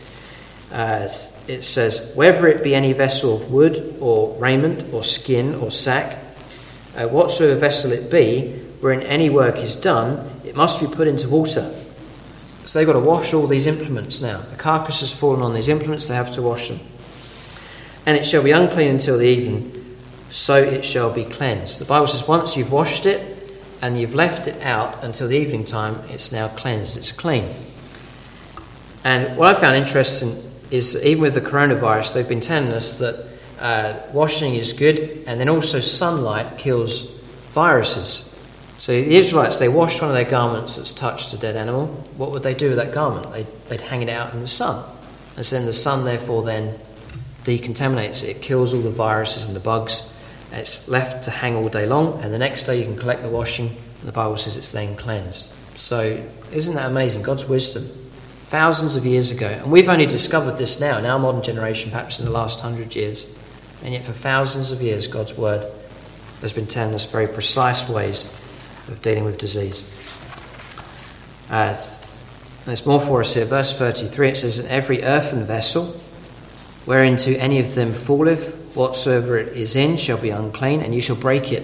It says, "Whether it be any vessel of wood, or raiment, or skin, or sack, whatsoever vessel it be, wherein any work is done, it must be put into water." So they've got to wash all these implements now. The carcass has fallen on these implements, they have to wash them. "And it shall be unclean until the even, so it shall be cleansed." The Bible says once you've washed it and you've left it out until the evening time, it's now cleansed, it's clean. And what I found interesting is that even with the coronavirus, they've been telling us that washing is good, and then also sunlight kills viruses. So the Israelites, they washed one of their garments that's touched a dead animal. What would they do with that garment? They'd hang it out in the sun. And so then the sun therefore then decontaminates it. It kills all the viruses and the bugs. And it's left to hang all day long, and the next day you can collect the washing, and the Bible says it's then cleansed. So isn't that amazing? God's wisdom. Thousands of years ago. And we've only discovered this now, in our modern generation, perhaps in the last 100 years. And yet for thousands of years, God's word has been telling us very precise ways of dealing with disease. And there's more for us here. Verse 33, it says, "And every earthen vessel, whereinto any of them falleth, whatsoever it is in, shall be unclean, and you shall break it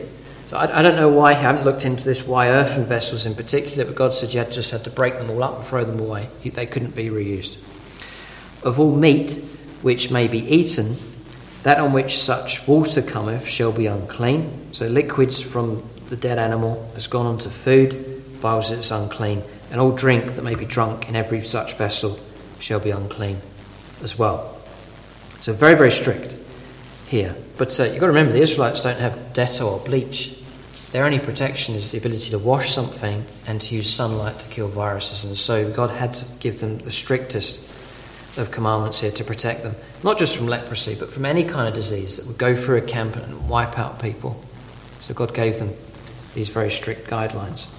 So I don't know why, I haven't looked into this, why earthen vessels in particular, but God said you just had to break them all up and throw them away. They couldn't be reused. Of all meat which may be eaten, that on which such water cometh shall be unclean. So liquids from the dead animal has gone on to food, the Bible says it's unclean. And all drink that may be drunk in every such vessel shall be unclean as well. So very, very strict here. But you've got to remember, the Israelites don't have Dettol or bleach. Their only protection is the ability to wash something and to use sunlight to kill viruses. And so God had to give them the strictest of commandments here to protect them, not just from leprosy, but from any kind of disease that would go through a camp and wipe out people. So God gave them these very strict guidelines.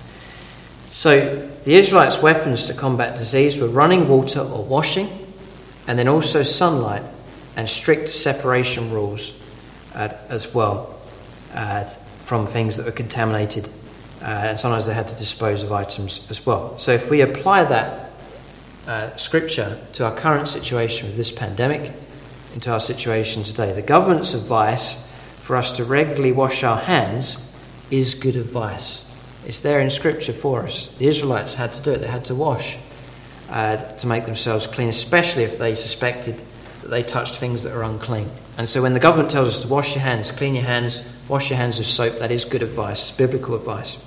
So the Israelites' weapons to combat disease were running water or washing, and then also sunlight and strict separation rules as well from things that were contaminated, and sometimes they had to dispose of items as well. So if we apply that scripture to our current situation with this pandemic, into our situation today, the government's advice for us to regularly wash our hands is good advice. It's there in scripture for us. The Israelites had to do it. They had to wash to make themselves clean, especially if they suspected that they touched things that are unclean. And so when the government tells us to wash your hands, clean your hands, wash your hands with soap, that is good advice. It's biblical advice.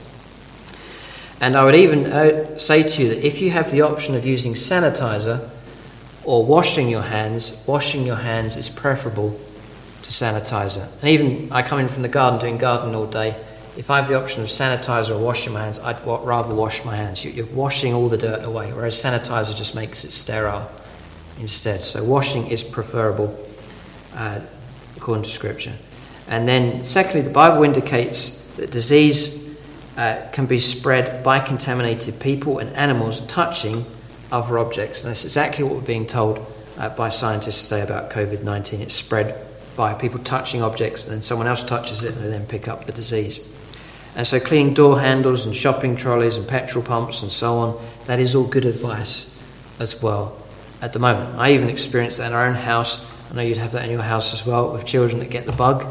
And I would even say to you that if you have the option of using sanitizer or washing your hands is preferable to sanitizer. And even I come in from the garden doing gardening all day. If I have the option of sanitizer or washing my hands, I'd rather wash my hands. You're washing all the dirt away, whereas sanitizer just makes it sterile instead. So washing is preferable according to Scripture. And then secondly, the Bible indicates that disease can be spread by contaminated people and animals touching other objects. And that's exactly what we're being told by scientists today about COVID-19. It's spread by people touching objects, and then someone else touches it and they then pick up the disease. And so cleaning door handles and shopping trolleys and petrol pumps and so on, that is all good advice as well at the moment. I even experienced that in our own house. I know you'd have that in your house as well, with children that get the bug.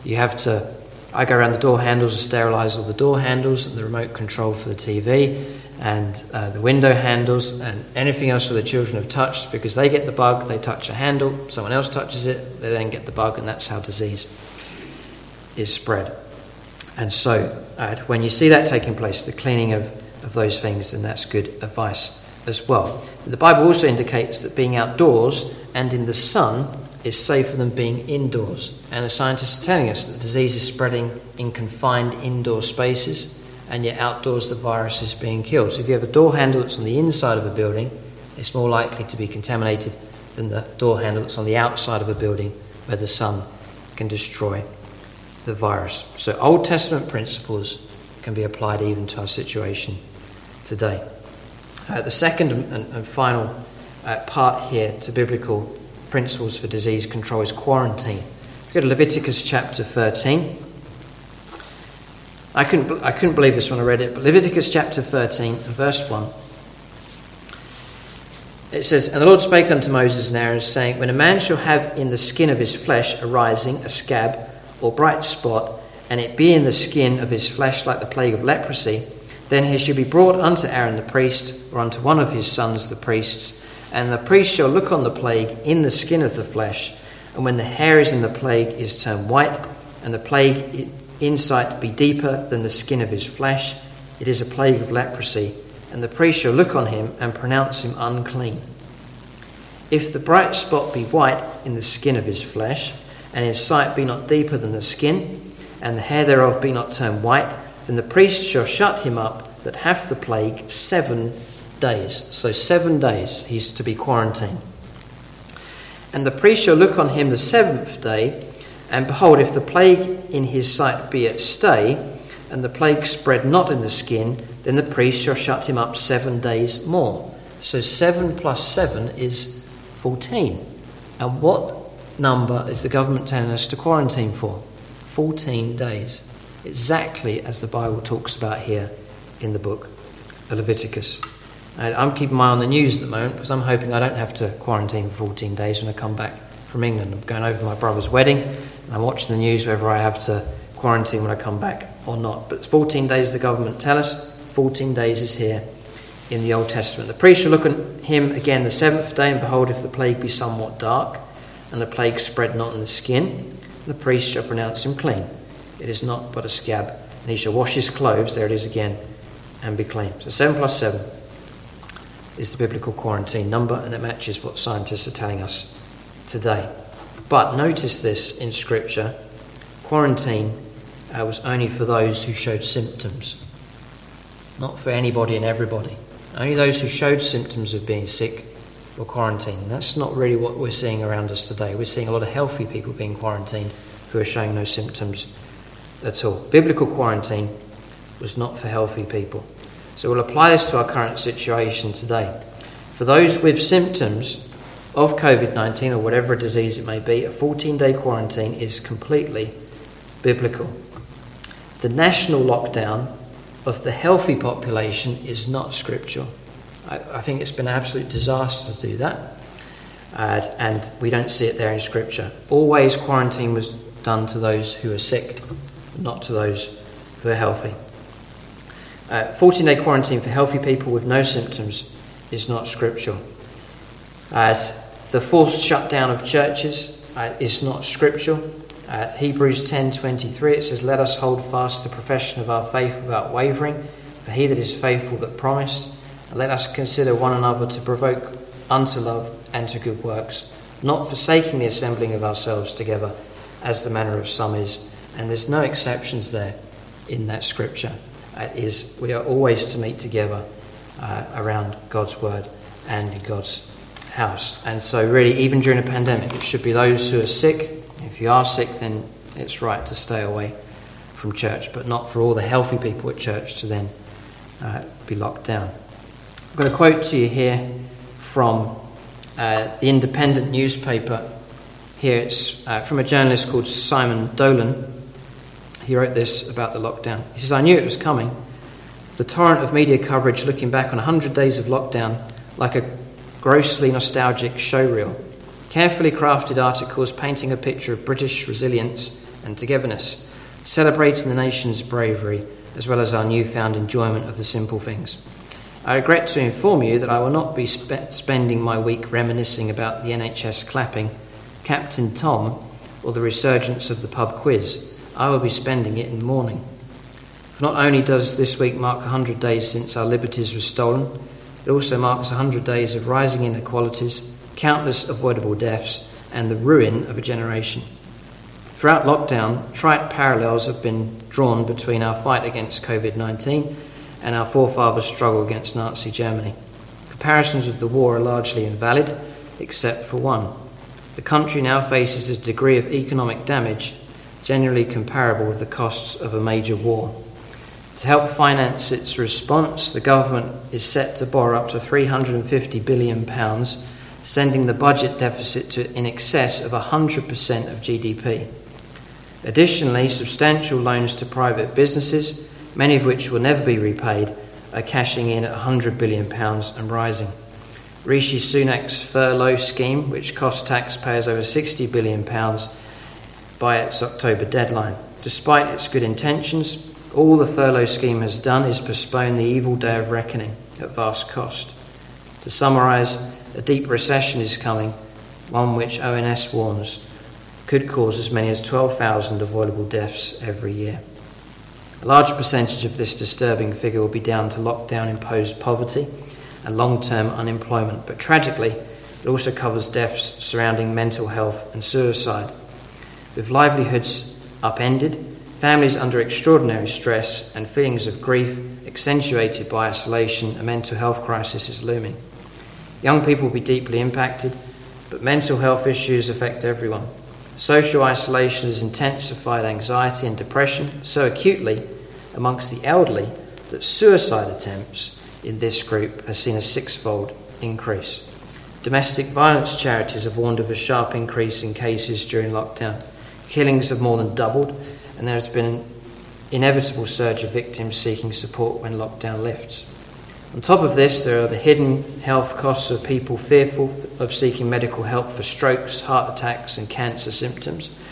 I go around the door handles and sterilise all the door handles and the remote control for the TV and the window handles and anything else that the children have touched, because they get the bug, they touch a handle, someone else touches it, they then get the bug, and that's how disease is spread. And so when you see that taking place, the cleaning of those things, then that's good advice as well. The Bible also indicates that being outdoors and in the sun is safer than being indoors. And the scientists are telling us that disease is spreading in confined indoor spaces, and yet outdoors the virus is being killed. So if you have a door handle that's on the inside of a building, it's more likely to be contaminated than the door handle that's on the outside of a building where the sun can destroy the virus. So Old Testament principles can be applied even to our situation today. The second and final part here to biblical principles for disease control is quarantine. Go to Leviticus chapter 13. I couldn't believe this when I read it, but Leviticus chapter 13 and verse 1. It says, "And the Lord spake unto Moses and Aaron, saying, When a man shall have in the skin of his flesh arising a scab or bright spot, and it be in the skin of his flesh like the plague of leprosy, then he shall be brought unto Aaron the priest, or unto one of his sons the priests, and the priest shall look on the plague in the skin of the flesh, and when the hair is in the plague is turned white, and the plague insight be deeper than the skin of his flesh, it is a plague of leprosy, and the priest shall look on him and pronounce him unclean. If the bright spot be white in the skin of his flesh, and his sight be not deeper than the skin, and the hair thereof be not turned white, then the priest shall shut him up that hath the plague 7 days. So 7 days he's to be quarantined. And the priest shall look on him the 7th day, and behold, if the plague in his sight be at stay, and the plague spread not in the skin, then the priest shall shut him up 7 days more. So 7 plus 7 is 14. And what number is the government telling us to quarantine for? 14 days. Exactly as the Bible talks about here in the book of Leviticus. I'm keeping my eye on the news at the moment because I'm hoping I don't have to quarantine for 14 days when I come back from England. I'm going over to my brother's wedding and I'm watching the news whether I have to quarantine when I come back or not. But 14 days the government tell us, 14 days is here in the Old Testament. The priest shall look at him again the seventh day, and behold, if the plague be somewhat dark, and the plague spread not in the skin, the priest shall pronounce him clean. It is not but a scab, and he shall wash his clothes, there it is again, and be clean. So 7 plus 7 is the biblical quarantine number, and it matches what scientists are telling us today. But notice this in Scripture, quarantine was only for those who showed symptoms, not for anybody and everybody. Only those who showed symptoms of being sick were quarantined. And that's not really what we're seeing around us today. We're seeing a lot of healthy people being quarantined who are showing no symptoms at all. Biblical quarantine was not for healthy people. So we'll apply this to our current situation today. For those with symptoms of COVID-19 or whatever disease it may be, a 14-day quarantine is completely biblical. The national lockdown of the healthy population is not scriptural. I think it's been an absolute disaster to do that, and we don't see it there in Scripture. Always quarantine was done to those who are sick, not to those who are healthy. 14-day quarantine for healthy people with no symptoms is not scriptural. The forced shutdown of churches is not scriptural. Hebrews 10:23 it says, "Let us hold fast the profession of our faith without wavering, for he that is faithful that promised. And let us consider one another to provoke unto love and to good works, not forsaking the assembling of ourselves together, as the manner of some is." And there's no exceptions there in that scripture. We are always to meet together around God's word and in God's house. And so really, even during a pandemic, it should be those who are sick. If you are sick, then it's right to stay away from church, but not for all the healthy people at church to then be locked down. I'm going to quote to you here from the Independent newspaper. Here it's from a journalist called Simon Dolan. He wrote this about the lockdown. He says, "I knew it was coming. The torrent of media coverage looking back on 100 days of lockdown like a grossly nostalgic showreel. Carefully crafted articles painting a picture of British resilience and togetherness, celebrating the nation's bravery as well as our newfound enjoyment of the simple things. I regret to inform you that I will not be spending my week reminiscing about the NHS clapping, Captain Tom, or the resurgence of the pub quiz. I will be spending it in mourning. For not only does this week mark 100 days since our liberties were stolen, it also marks 100 days of rising inequalities, countless avoidable deaths, and the ruin of a generation. Throughout lockdown, trite parallels have been drawn between our fight against COVID-19 and our forefathers' struggle against Nazi Germany. Comparisons of the war are largely invalid, except for one. The country now faces a degree of economic damage generally comparable with the costs of a major war. To help finance its response, the government is set to borrow up to £350 billion, sending the budget deficit to in excess of 100% of GDP. Additionally, substantial loans to private businesses, many of which will never be repaid, are cashing in at £100 billion and rising. Rishi Sunak's furlough scheme, which cost taxpayers over £60 billion by its October deadline. Despite its good intentions, all the furlough scheme has done is postpone the evil day of reckoning at vast cost. To summarise, a deep recession is coming, one which ONS warns could cause as many as 12,000 avoidable deaths every year. A large percentage of this disturbing figure will be down to lockdown-imposed poverty and long-term unemployment, but tragically, it also covers deaths surrounding mental health and suicide. With livelihoods upended, families under extraordinary stress, and feelings of grief accentuated by isolation, a mental health crisis is looming. Young people will be deeply impacted, but mental health issues affect everyone. Social isolation has intensified anxiety and depression so acutely amongst the elderly that suicide attempts in this group has seen a six-fold increase. Domestic violence charities have warned of a sharp increase in cases during lockdown. Killings have more than doubled, and there has been an inevitable surge of victims seeking support when lockdown lifts. On top of this, there are the hidden health costs of people fearful of seeking medical help for strokes, heart attacks and cancer symptoms.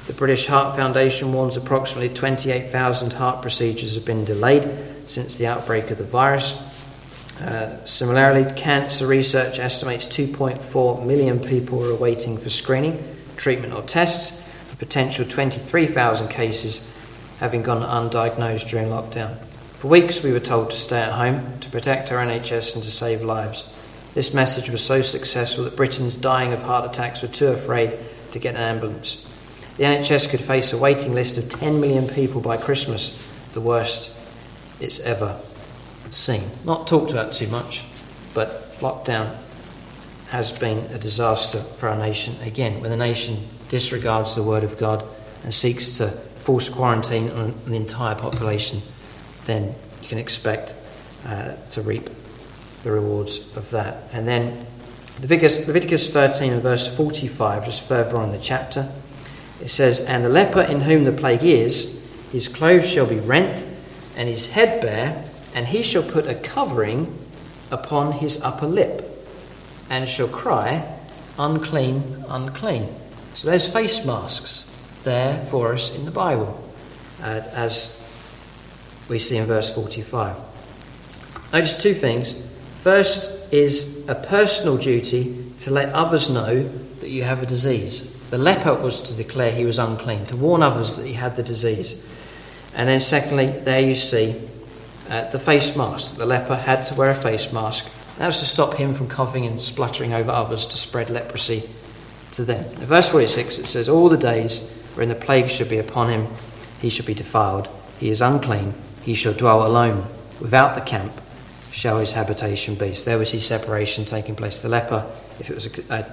The British Heart Foundation warns approximately 28,000 heart procedures have been delayed since the outbreak of the virus. Similarly, cancer research estimates 2.4 million people are awaiting for screening, treatment or tests, a potential 23,000 cases having gone undiagnosed during lockdown. For weeks we were told to stay at home, to protect our NHS and to save lives. This message was so successful that Britons dying of heart attacks were too afraid to get an ambulance. The NHS could face a waiting list of 10 million people by Christmas, the worst it's ever seen. Not talked about too much, but lockdown has been a disaster for our nation. Again, when the nation disregards the word of God and seeks to force quarantine on the entire population, then you can expect to reap the rewards of that. And then Leviticus 13 and verse 45, just further on in the chapter, it says, "And the leper in whom the plague is, his clothes shall be rent, and his head bare, and he shall put a covering upon his upper lip, and shall cry, unclean, unclean." So there's face masks there for us in the Bible, as we see in verse 45. Notice two things. First is a personal duty to let others know that you have a disease. The leper was to declare he was unclean, to warn others that he had the disease. And then secondly, there you see the face mask. The leper had to wear a face mask. That was to stop him from coughing and spluttering over others to spread leprosy to them. In verse 46 it says, "All the days wherein the plague should be upon him, he shall be defiled. He is unclean. He shall dwell alone. Without the camp shall his habitation be." So there we see separation taking place. The leper, if it was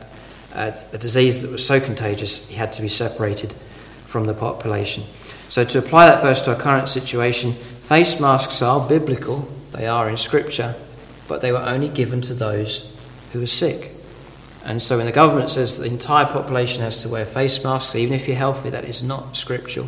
a disease that was so contagious, he had to be separated from the population. So to apply that verse to our current situation, face masks are biblical. They are in Scripture, but they were only given to those who were sick. And so when the government says that the entire population has to wear face masks, even if you're healthy, that is not scriptural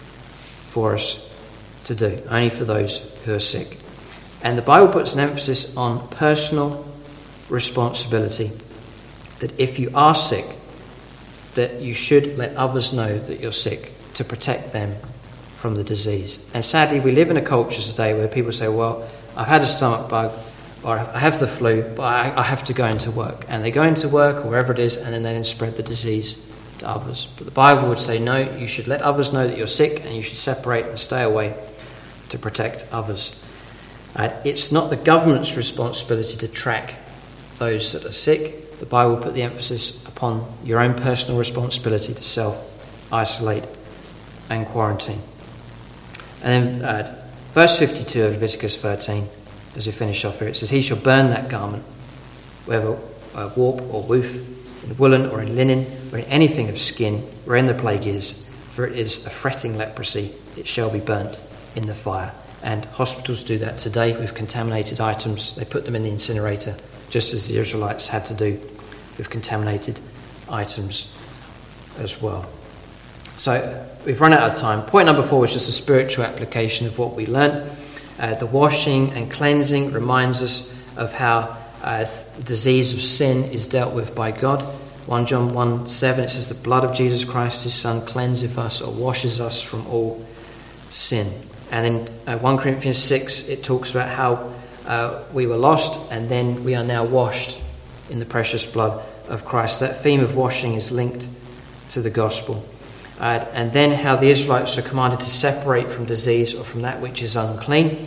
for us to do, only for those who are sick. And the Bible puts an emphasis on personal responsibility, that if you are sick, that you should let others know that you're sick to protect them from the disease. And sadly, we live in a culture today where people say, well, I've had a stomach bug, or I have the flu, but I have to go into work. And they go into work, or wherever it is, and then they spread the disease to others. But the Bible would say, no, you should let others know that you're sick, and you should separate and stay away to protect others. It's not the government's responsibility to track those that are sick. The Bible put the emphasis upon your own personal responsibility to self-isolate and quarantine. And then verse 52 of Leviticus 13, as we finish off here, it says, "He shall burn that garment, whether warp or woof, in woolen or in linen, or in anything of skin, wherein the plague is, for it is a fretting leprosy, it shall be burnt in the fire." And hospitals do that today with contaminated items. They put them in the incinerator, just as the Israelites had to do with contaminated items as well. So we've run out of time. Point number 4 was just a spiritual application of what we learnt. The washing and cleansing reminds us of how the disease of sin is dealt with by God. 1 John 1:7, it says, "The blood of Jesus Christ, his Son, cleanseth us or washes us from all sin." And then 1 Corinthians 6, it talks about how we were lost and then we are now washed in the precious blood of Christ. That theme of washing is linked to the gospel. And then how the Israelites are commanded to separate from disease or from that which is unclean.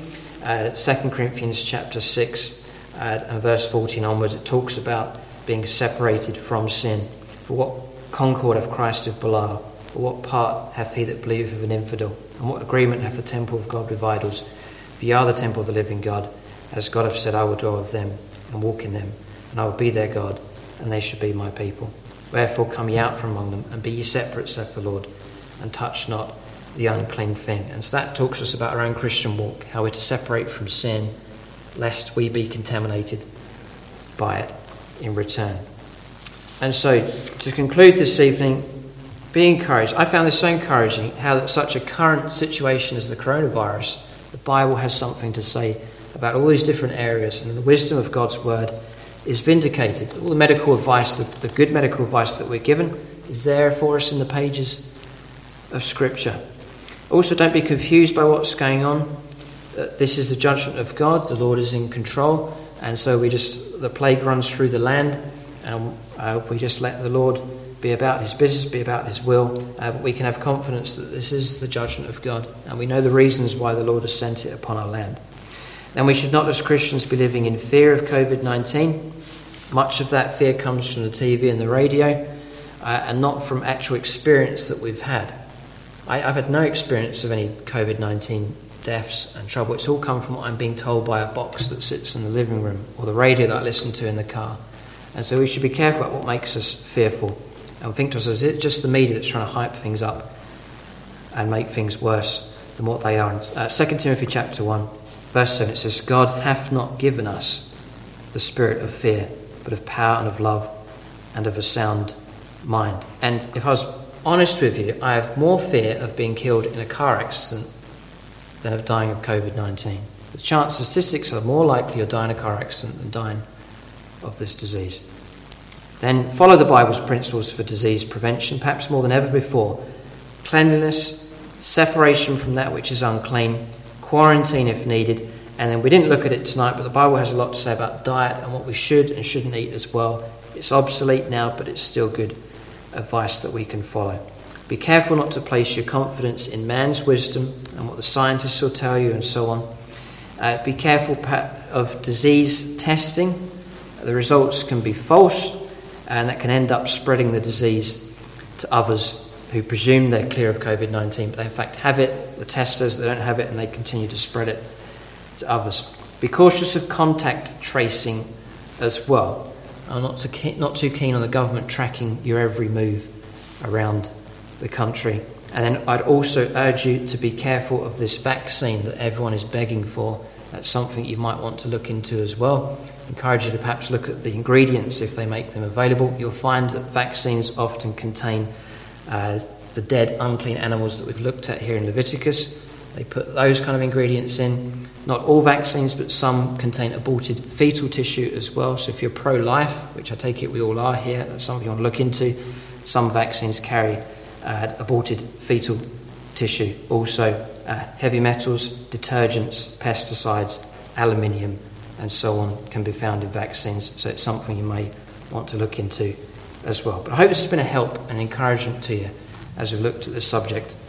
2 Corinthians chapter 6 and verse 14 onwards, it talks about being separated from sin. "For what concord hath Christ with Belial? For what part hath he that believeth with an infidel? And what agreement hath the temple of God with idols? For ye are the temple of the living God. As God hath said, I will dwell with them and walk in them, and I will be their God, and they shall be my people. Wherefore come ye out from among them, and be ye separate, saith the Lord, and touch not the unclean thing." And so that talks to us about our own Christian walk, how we're to separate from sin, lest we be contaminated by it in return. And so, to conclude this evening, be encouraged. I found this so encouraging, how that such a current situation as the coronavirus, the Bible has something to say about all these different areas, and the wisdom of God's word is vindicated. All the medical advice, the good medical advice that we're given, is there for us in the pages of Scripture. Also, don't be confused by what's going on. This is the judgment of God. The Lord is in control, and so the plague runs through the land, and we just let the Lord be about his business, be about his will. But we can have confidence that this is the judgment of God, and we know the reasons why the Lord has sent it upon our land. Then we should not, as Christians, be living in fear of COVID-19. Much of that fear comes from the TV and the radio, and not from actual experience that we've had. I've had no experience of any COVID-19 deaths and trouble. It's all come from what I'm being told by a box that sits in the living room or the radio that I listen to in the car. And so we should be careful about what makes us fearful. And think to ourselves, is it just the media that's trying to hype things up and make things worse than what they are? In 2 Timothy chapter 1, verse 7, it says, God hath not given us the spirit of fear, but of power and of love and of a sound mind. And if I was honest with you, I have more fear of being killed in a car accident than of dying of COVID-19. The statistics are more likely you'll die in a car accident than dying of this disease. Then follow the Bible's principles for disease prevention, perhaps more than ever before. Cleanliness, separation from that which is unclean, quarantine if needed, and then we didn't look at it tonight, but the Bible has a lot to say about diet and what we should and shouldn't eat as well. It's obsolete now, but it's still good advice that we can follow. Be careful not to place your confidence in man's wisdom and what the scientists will tell you and so on. Be careful of disease testing. The results can be false, and that can end up spreading the disease to others who presume they're clear of COVID-19, but they in fact have it. The test says they don't have it, and they continue to spread it to others. Be cautious of contact tracing as well. I'm not too keen on the government tracking your every move around the country. And then I'd also urge you to be careful of this vaccine that everyone is begging for. That's something you might want to look into as well. Encourage you to perhaps look at the ingredients if they make them available. You'll find that vaccines often contain the dead, unclean animals that we've looked at here in Leviticus. They put those kind of ingredients in. Not all vaccines, but some contain aborted fetal tissue as well. So if you're pro-life, which I take it we all are here, that's something you want to look into. Some vaccines carry aborted fetal tissue. Also heavy metals, detergents, pesticides, aluminium, and so on can be found in vaccines. So it's something you may want to look into as well. But I hope this has been a help and encouragement to you as we've looked at this subject